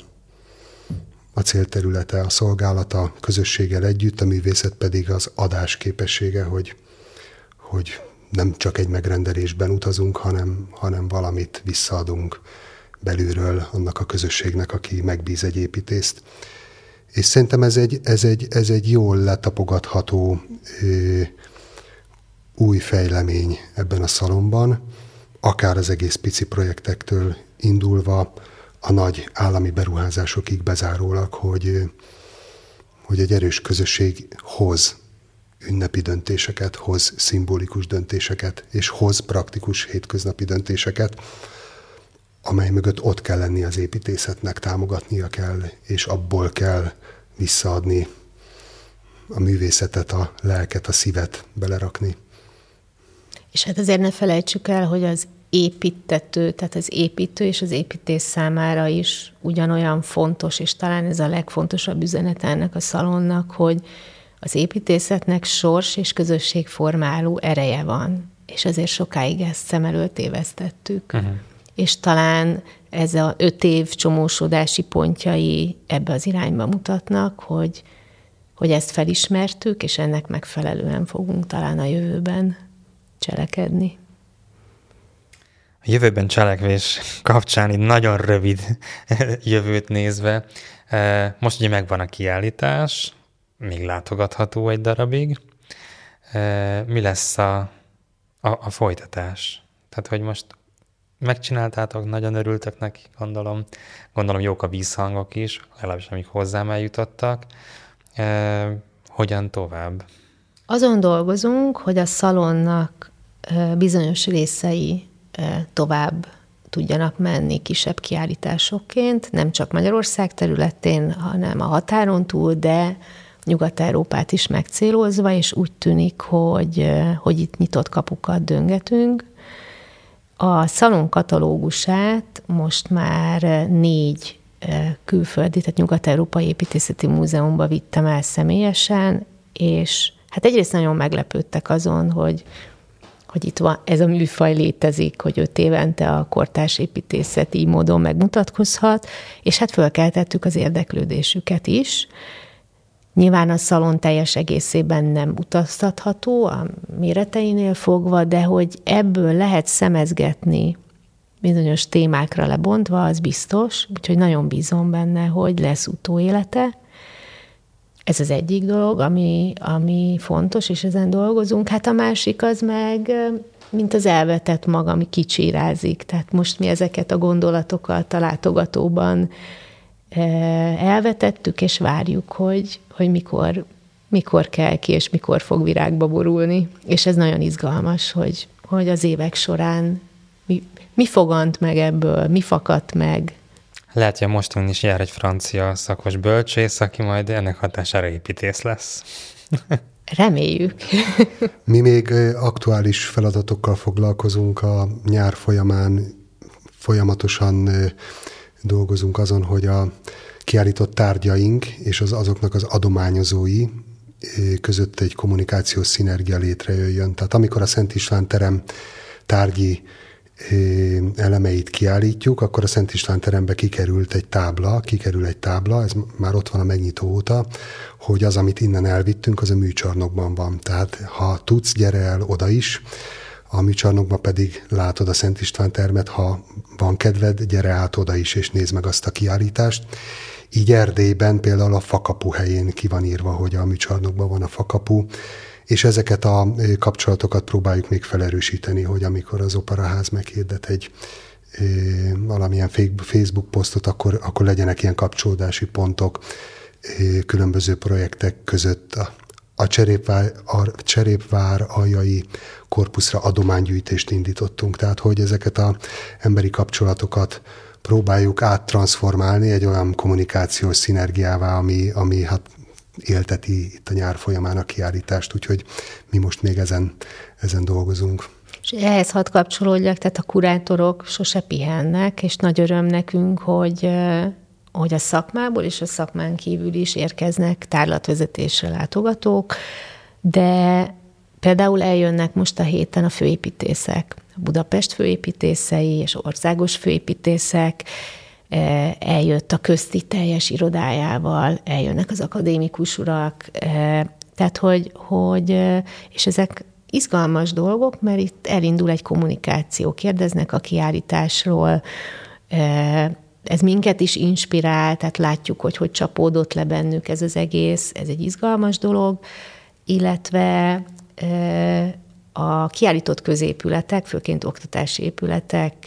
a célterülete, a szolgálat a közösséggel együtt, a művészet pedig az adás képessége, hogy, hogy nem csak egy megrendelésben utazunk, hanem, hanem valamit visszaadunk belülről annak a közösségnek, aki megbíz egy építészt. És szerintem ez egy, ez egy, ez egy jól letapogatható ö, új fejlemény ebben a szalonban, akár az egész pici projektektől indulva a nagy állami beruházásokig bezárólag, hogy, hogy egy erős közösség hoz ünnepi döntéseket, hoz szimbolikus döntéseket, és hoz praktikus hétköznapi döntéseket, amely mögött ott kell lenni az építészetnek, támogatnia kell, és abból kell visszaadni a művészetet, a lelket, a szívet belerakni. És hát azért ne felejtsük el, hogy az építető, tehát az építő és az építés számára is ugyanolyan fontos, és talán ez a legfontosabb üzenet ennek a szalonnak, hogy az építészetnek sors és közösségformáló ereje van, és ezért sokáig ezt szem előtt tévesztettük. Uh-huh. És talán ez a öt év csomósodási pontjai ebbe az irányba mutatnak, hogy, hogy ezt felismertük, és ennek megfelelően fogunk talán a jövőben cselekedni. A jövőben cselekvés kapcsán így nagyon rövid jövőt nézve. Most ugye megvan a kiállítás, még látogatható egy darabig. Mi lesz a, a, a folytatás? Tehát, hogy most megcsináltátok, nagyon örültök neki, gondolom. Gondolom jók a vízhangok is, legalábbis amik hozzám eljutottak. Hogyan tovább? Azon dolgozunk, hogy a szalonnak bizonyos részei tovább tudjanak menni kisebb kiállításokként, nem csak Magyarország területén, hanem a határon túl, de Nyugat-Európát is megcélozva, és úgy tűnik, hogy, hogy itt nyitott kapukat döngetünk. A szalon katalógusát most már négy külföldi, tehát Nyugat-Európai Építészeti Múzeumba vittem el személyesen, és hát egyrészt nagyon meglepődtek azon, hogy, hogy itt van, ez a műfaj létezik, hogy öt évente a kortárs építészet így módon megmutatkozhat, és hát fölkeltettük az érdeklődésüket is. Nyilván a szalon teljes egészében nem utaztatható a méreteinél fogva, de hogy ebből lehet szemezgetni bizonyos témákra lebontva, az biztos, úgyhogy nagyon bízom benne, hogy lesz utóélete. Ez az egyik dolog, ami, ami fontos, és ezen dolgozunk. Hát a másik az meg, mint az elvetett mag, ami kicsirázik. Tehát most mi ezeket a gondolatokat a látogatóban elvetettük, és várjuk, hogy, hogy mikor, mikor kell ki, és mikor fog virágba borulni. És ez nagyon izgalmas, hogy, hogy az évek során mi, mi fogant meg ebből, mi fakadt meg. Lehet, hogy mostan is jár egy francia szakos bölcsész, aki majd ennek hatására építész lesz. Reméljük. Mi még aktuális feladatokkal foglalkozunk a nyár folyamán, folyamatosan dolgozunk azon, hogy a kiállított tárgyaink és az azoknak az adományozói között egy kommunikációs szinergia létrejöjjön. Tehát amikor a Szent István terem tárgyi elemeit kiállítjuk, akkor a Szent István terembe kikerült egy tábla, kikerül egy tábla, ez már ott van a megnyitó óta, hogy az, amit innen elvittünk, az a műcsarnokban van. Tehát ha tudsz, gyere el oda is, a műcsarnokban pedig látod a Szent István termet, ha van kedved, gyere át oda is, és nézd meg azt a kiállítást. Így Erdélyben például a Fakapu helyén ki van írva, hogy a műcsarnokban van a Fakapu, és ezeket a kapcsolatokat próbáljuk még felerősíteni, hogy amikor az Operaház meghirdet egy e, valamilyen Facebook posztot, akkor, akkor legyenek ilyen kapcsolódási pontok e, különböző projektek között. A, a Cserépvár, a Cserépvár aljai korpuszra adománygyűjtést indítottunk, tehát hogy ezeket az emberi kapcsolatokat próbáljuk áttranszformálni egy olyan kommunikációs szinergiává, ami, ami hát élteti itt a nyár folyamán a kiállítást, úgyhogy mi most még ezen, ezen dolgozunk. És ehhez hadd kapcsolódjak, tehát a kurátorok sose pihennek, és nagy öröm nekünk, hogy, hogy a szakmából és a szakmán kívül is érkeznek tárlatvezetésre látogatók, de például eljönnek most a héten a főépítészek, a Budapest főépítészei és országos főépítészek, eljött a közti teljes irodájával, eljönnek az akadémikus urak, tehát hogy, hogy és ezek izgalmas dolgok, mert itt elindul egy kommunikáció, kérdeznek a kiállításról, ez minket is inspirál, tehát látjuk, hogy hogy csapódott le bennük ez az egész, ez egy izgalmas dolog, illetve a kiállított középületek, főként oktatási épületek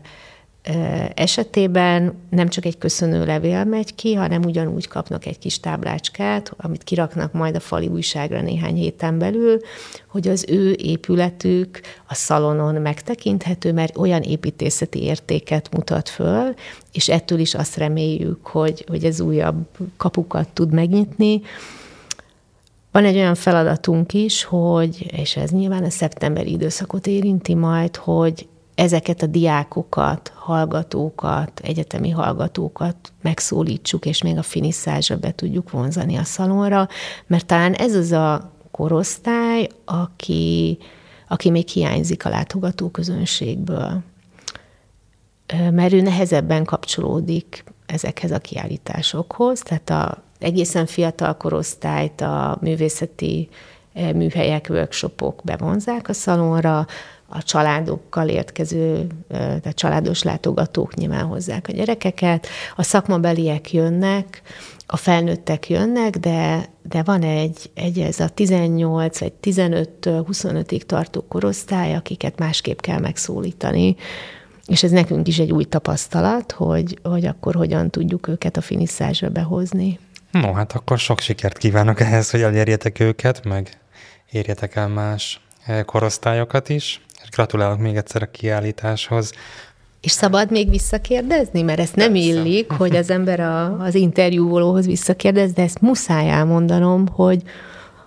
esetében nem csak egy köszönőlevél megy ki, hanem ugyanúgy kapnak egy kis táblácskát, amit kiraknak majd a fali újságra néhány héten belül, hogy az ő épületük a szalonon megtekinthető, mert olyan építészeti értéket mutat föl, és ettől is azt reméljük, hogy, hogy ez újabb kapukat tud megnyitni. Van egy olyan feladatunk is, hogy, és ez nyilván a szeptemberi időszakot érinti majd, hogy ezeket a diákokat, hallgatókat, egyetemi hallgatókat megszólítsuk, és még a finisszázsra be tudjuk vonzani a szalonra, mert talán ez az a korosztály, aki, aki még hiányzik a látogatóközönségből. Mert ő nehezebben kapcsolódik ezekhez a kiállításokhoz, tehát a egészen fiatal korosztályt a művészeti műhelyek, workshopok bevonzák a szalonra, a családokkal érkező, tehát családos látogatók nyilván hozzák a gyerekeket, a szakmabeliek jönnek, a felnőttek jönnek, de, de van egy, egy ez a tizennyolc vagy tizenöttől huszonötig tartó korosztály, akiket másképp kell megszólítani, és ez nekünk is egy új tapasztalat, hogy, hogy akkor hogyan tudjuk őket a finisszázsra behozni. No, hát akkor sok sikert kívánok ehhez, hogy elérjetek őket, meg érjetek el más korosztályokat is, és gratulálok még egyszer a kiállításhoz. És szabad még visszakérdezni? Mert ezt nem Persze. illik, hogy az ember a, az interjúvolóhoz visszakérdez, de ezt muszáj elmondanom, hogy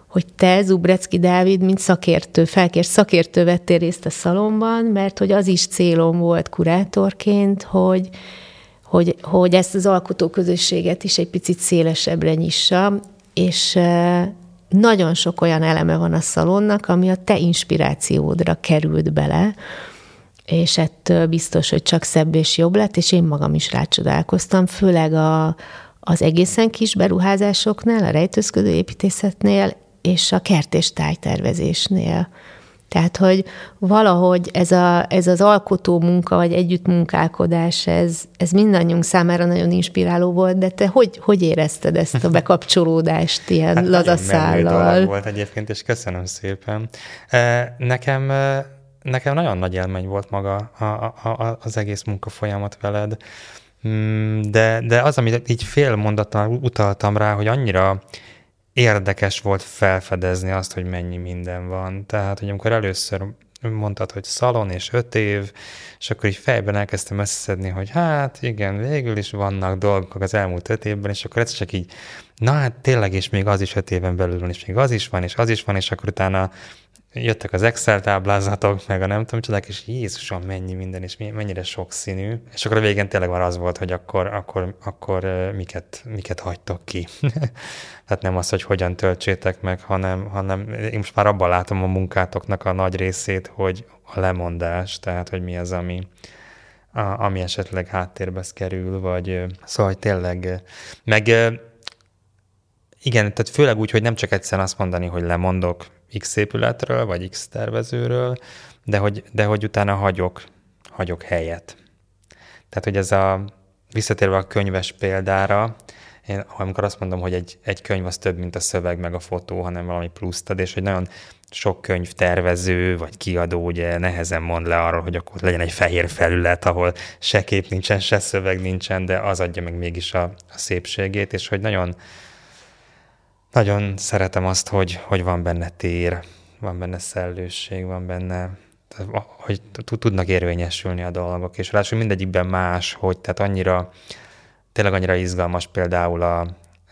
hogy te, Zubrecki Dávid, mint szakértő, felkért szakértő vettél részt a szalonban, mert hogy az is célom volt kurátorként, hogy, hogy, hogy ezt az alkotóközösséget is egy picit szélesebbre nyissa, és nagyon sok olyan eleme van a szalonnak, ami a te inspirációdra került bele, és ettől biztos, hogy csak szebb és jobb lett, és én magam is rácsodálkoztam, főleg a, az egészen kis beruházásoknál, a rejtőzködő építészetnél, és a kert- és tájtervezésnél. Tehát, hogy valahogy ez, a, ez az alkotó munka, vagy együttmunkálkodás, ez, ez mindannyiunk számára nagyon inspiráló volt, de te hogy, hogy érezted ezt a bekapcsolódást ilyen hát lazaszállal? Volt egyébként, és köszönöm szépen. Nekem, nekem nagyon nagy élmény volt maga a, a, az egész munkafolyamat veled, de, de az, amit így fél mondattal utaltam rá, hogy annyira érdekes volt felfedezni azt, hogy mennyi minden van. Tehát, hogy amikor először mondtad, hogy szalon és öt év, és akkor így fejben elkezdtem összeszedni, hogy hát igen, végül is vannak dolgok az elmúlt öt évben, és akkor ez csak így, na hát tényleg, és még az is öt éven belül van, és még az is van, és az is van, és akkor utána jöttek az Excel táblázatok, meg a nem tudom csodák, és Jézusom, mennyi minden, és mennyire sokszínű. És akkor a végén tényleg már az volt, hogy akkor, akkor, akkor miket, miket hagytok ki. Tehát nem az, hogy hogyan töltsétek meg, hanem, hanem én most már abban látom a munkátoknak a nagy részét, hogy a lemondás, tehát hogy mi az, ami, a, ami esetleg háttérbe kerül, vagy szóval tényleg meg igen, tehát főleg úgy, hogy nem csak egyszerűen azt mondani, hogy lemondok X épületről, vagy X tervezőről, de hogy, de hogy utána hagyok, hagyok helyet. Tehát, hogy ez a, visszatérve a könyves példára, én amikor azt mondom, hogy egy, egy könyv az több, mint a szöveg, meg a fotó, hanem valami pluszt ad, és hogy nagyon sok könyvtervező, vagy kiadó ugye nehezen mond le arról, hogy akkor legyen egy fehér felület, ahol se kép nincsen, se szöveg nincsen, de az adja meg mégis a, a szépségét, és hogy nagyon Nagyon szeretem azt, hogy, hogy van benne tér, van benne szellősség, van benne, hogy tudnak érvényesülni a dolgok, és ráadásul mindegyikben más, hogy tehát annyira, tényleg annyira izgalmas például a,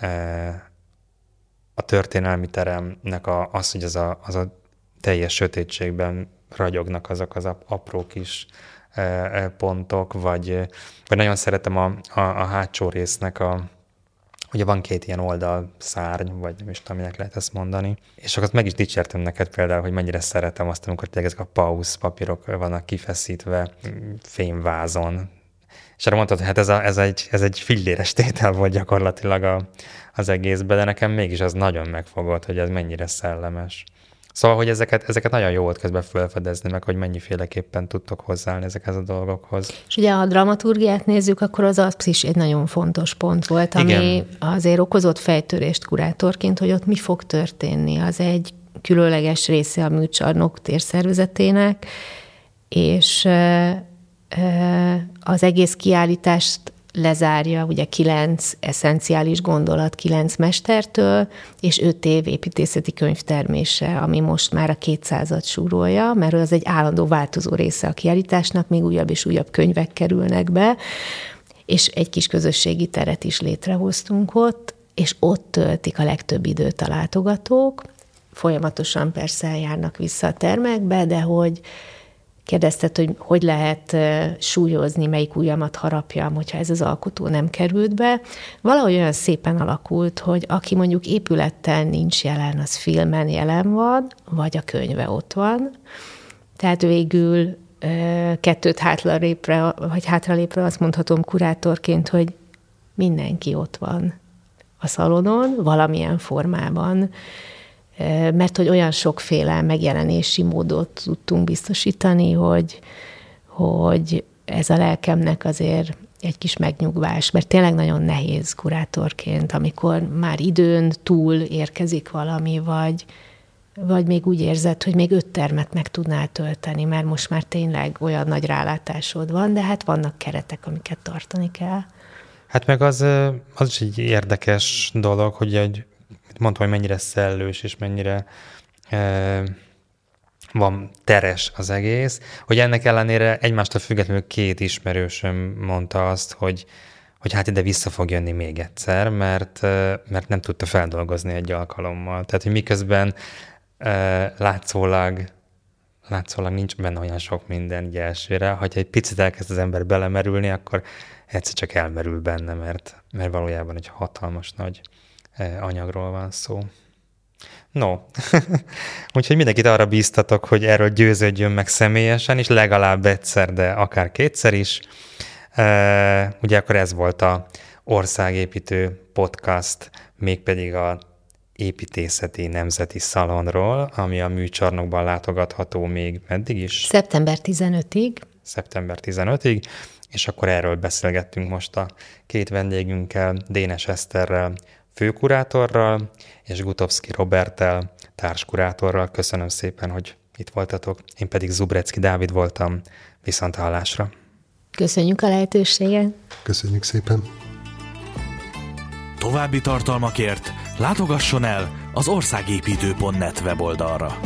a történelmi teremnek a, az, hogy az a, az a teljes sötétségben ragyognak azok az apró kis pontok, vagy, vagy nagyon szeretem a, a, a hátsó résznek a ugye van két ilyen oldalszárny, vagy nem is tudom, minek lehet ezt mondani. És akkor meg is dicsértem neked például, hogy mennyire szeretem azt, amikor tényleg ezek a pausz papírok vannak kifeszítve fémvázon. És arra mondtad, hogy hát ez, a, ez, egy, ez egy filléres tétel volt gyakorlatilag a, az egészben, de nekem mégis az nagyon megfogott, hogy ez mennyire szellemes. Szóval, hogy ezeket, ezeket nagyon jó volt közben felfedezni, meg hogy mennyiféleképpen tudtok hozzáállni ezekhez a dolgokhoz. És ugye, ha a dramaturgiát nézzük, akkor az az is egy nagyon fontos pont volt, ami igen. azért okozott fejtörést kurátorként, hogy ott mi fog történni. Az egy különleges része a műcsarnok térszervezetének, és az egész kiállítást lezárja ugye kilenc eszenciális gondolat kilenc mestertől, és öt év építészeti könyvtermése, ami most már a kétszázat súrolja, mert az egy állandó változó része a kiállításnak, még újabb és újabb könyvek kerülnek be, és egy kis közösségi teret is létrehoztunk ott, és ott töltik a legtöbb időt a látogatók. Folyamatosan persze eljárnak vissza a termekbe, de hogy kérdezted, hogy hogy lehet súlyozni, melyik ujjamat harapjam, hogyha ez az alkotó nem került be. Valahogy olyan szépen alakult, hogy aki mondjuk épülettel nincs jelen, az filmen jelen van, vagy a könyve ott van. Tehát végül kettőt hátralépre, vagy hátralépre azt mondhatom kurátorként, hogy mindenki ott van a szalonon, valamilyen formában, mert hogy olyan sokféle megjelenési módot tudtunk biztosítani, hogy, hogy ez a lelkemnek azért egy kis megnyugvás, mert tényleg nagyon nehéz kurátorként, amikor már időn túl érkezik valami, vagy, vagy még úgy érzed, hogy még öt termet meg tudnál tölteni, mert most már tényleg olyan nagy rálátásod van, de hát vannak keretek, amiket tartani kell. Hát meg az, az is egy érdekes dolog, hogy egy mondtam, hogy mennyire szellős, és mennyire e, van teres az egész, hogy ennek ellenére egymástól függetlenül két ismerősöm mondta azt, hogy, hogy hát ide vissza fog jönni még egyszer, mert, mert nem tudta feldolgozni egy alkalommal. Tehát, hogy miközben látszólag, látszólag nincs benne olyan sok minden így elsőre, hogyha egy picit elkezd az ember belemerülni, akkor egyszer csak elmerül benne, mert, mert valójában egy hatalmas nagy anyagról van szó. No, úgyhogy mindenkit arra bíztatok, hogy erről győződjön meg személyesen, és legalább egyszer, de akár kétszer is. Uh, ugye akkor ez volt a Országépítő Podcast, mégpedig a építészeti nemzeti szalonról, ami a műcsarnokban látogatható még meddig is? szeptember tizenötödikéig. szeptember tizenötödikéig, és akkor erről beszélgettünk most a két vendégünkkel, Dénes Eszterrel, főkurátorral, és Gutovszky Roberttel, társkurátorral. Köszönöm szépen, hogy itt voltatok. Én pedig Zubrecki Dávid voltam. Viszonthallásra. Köszönjük a lehetőséget. Köszönjük szépen. További tartalmakért látogasson el az országépítő pont net weboldalra.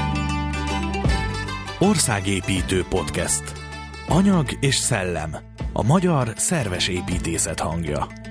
Országépítő Podcast. Anyag és szellem. A magyar szerves építészet hangja.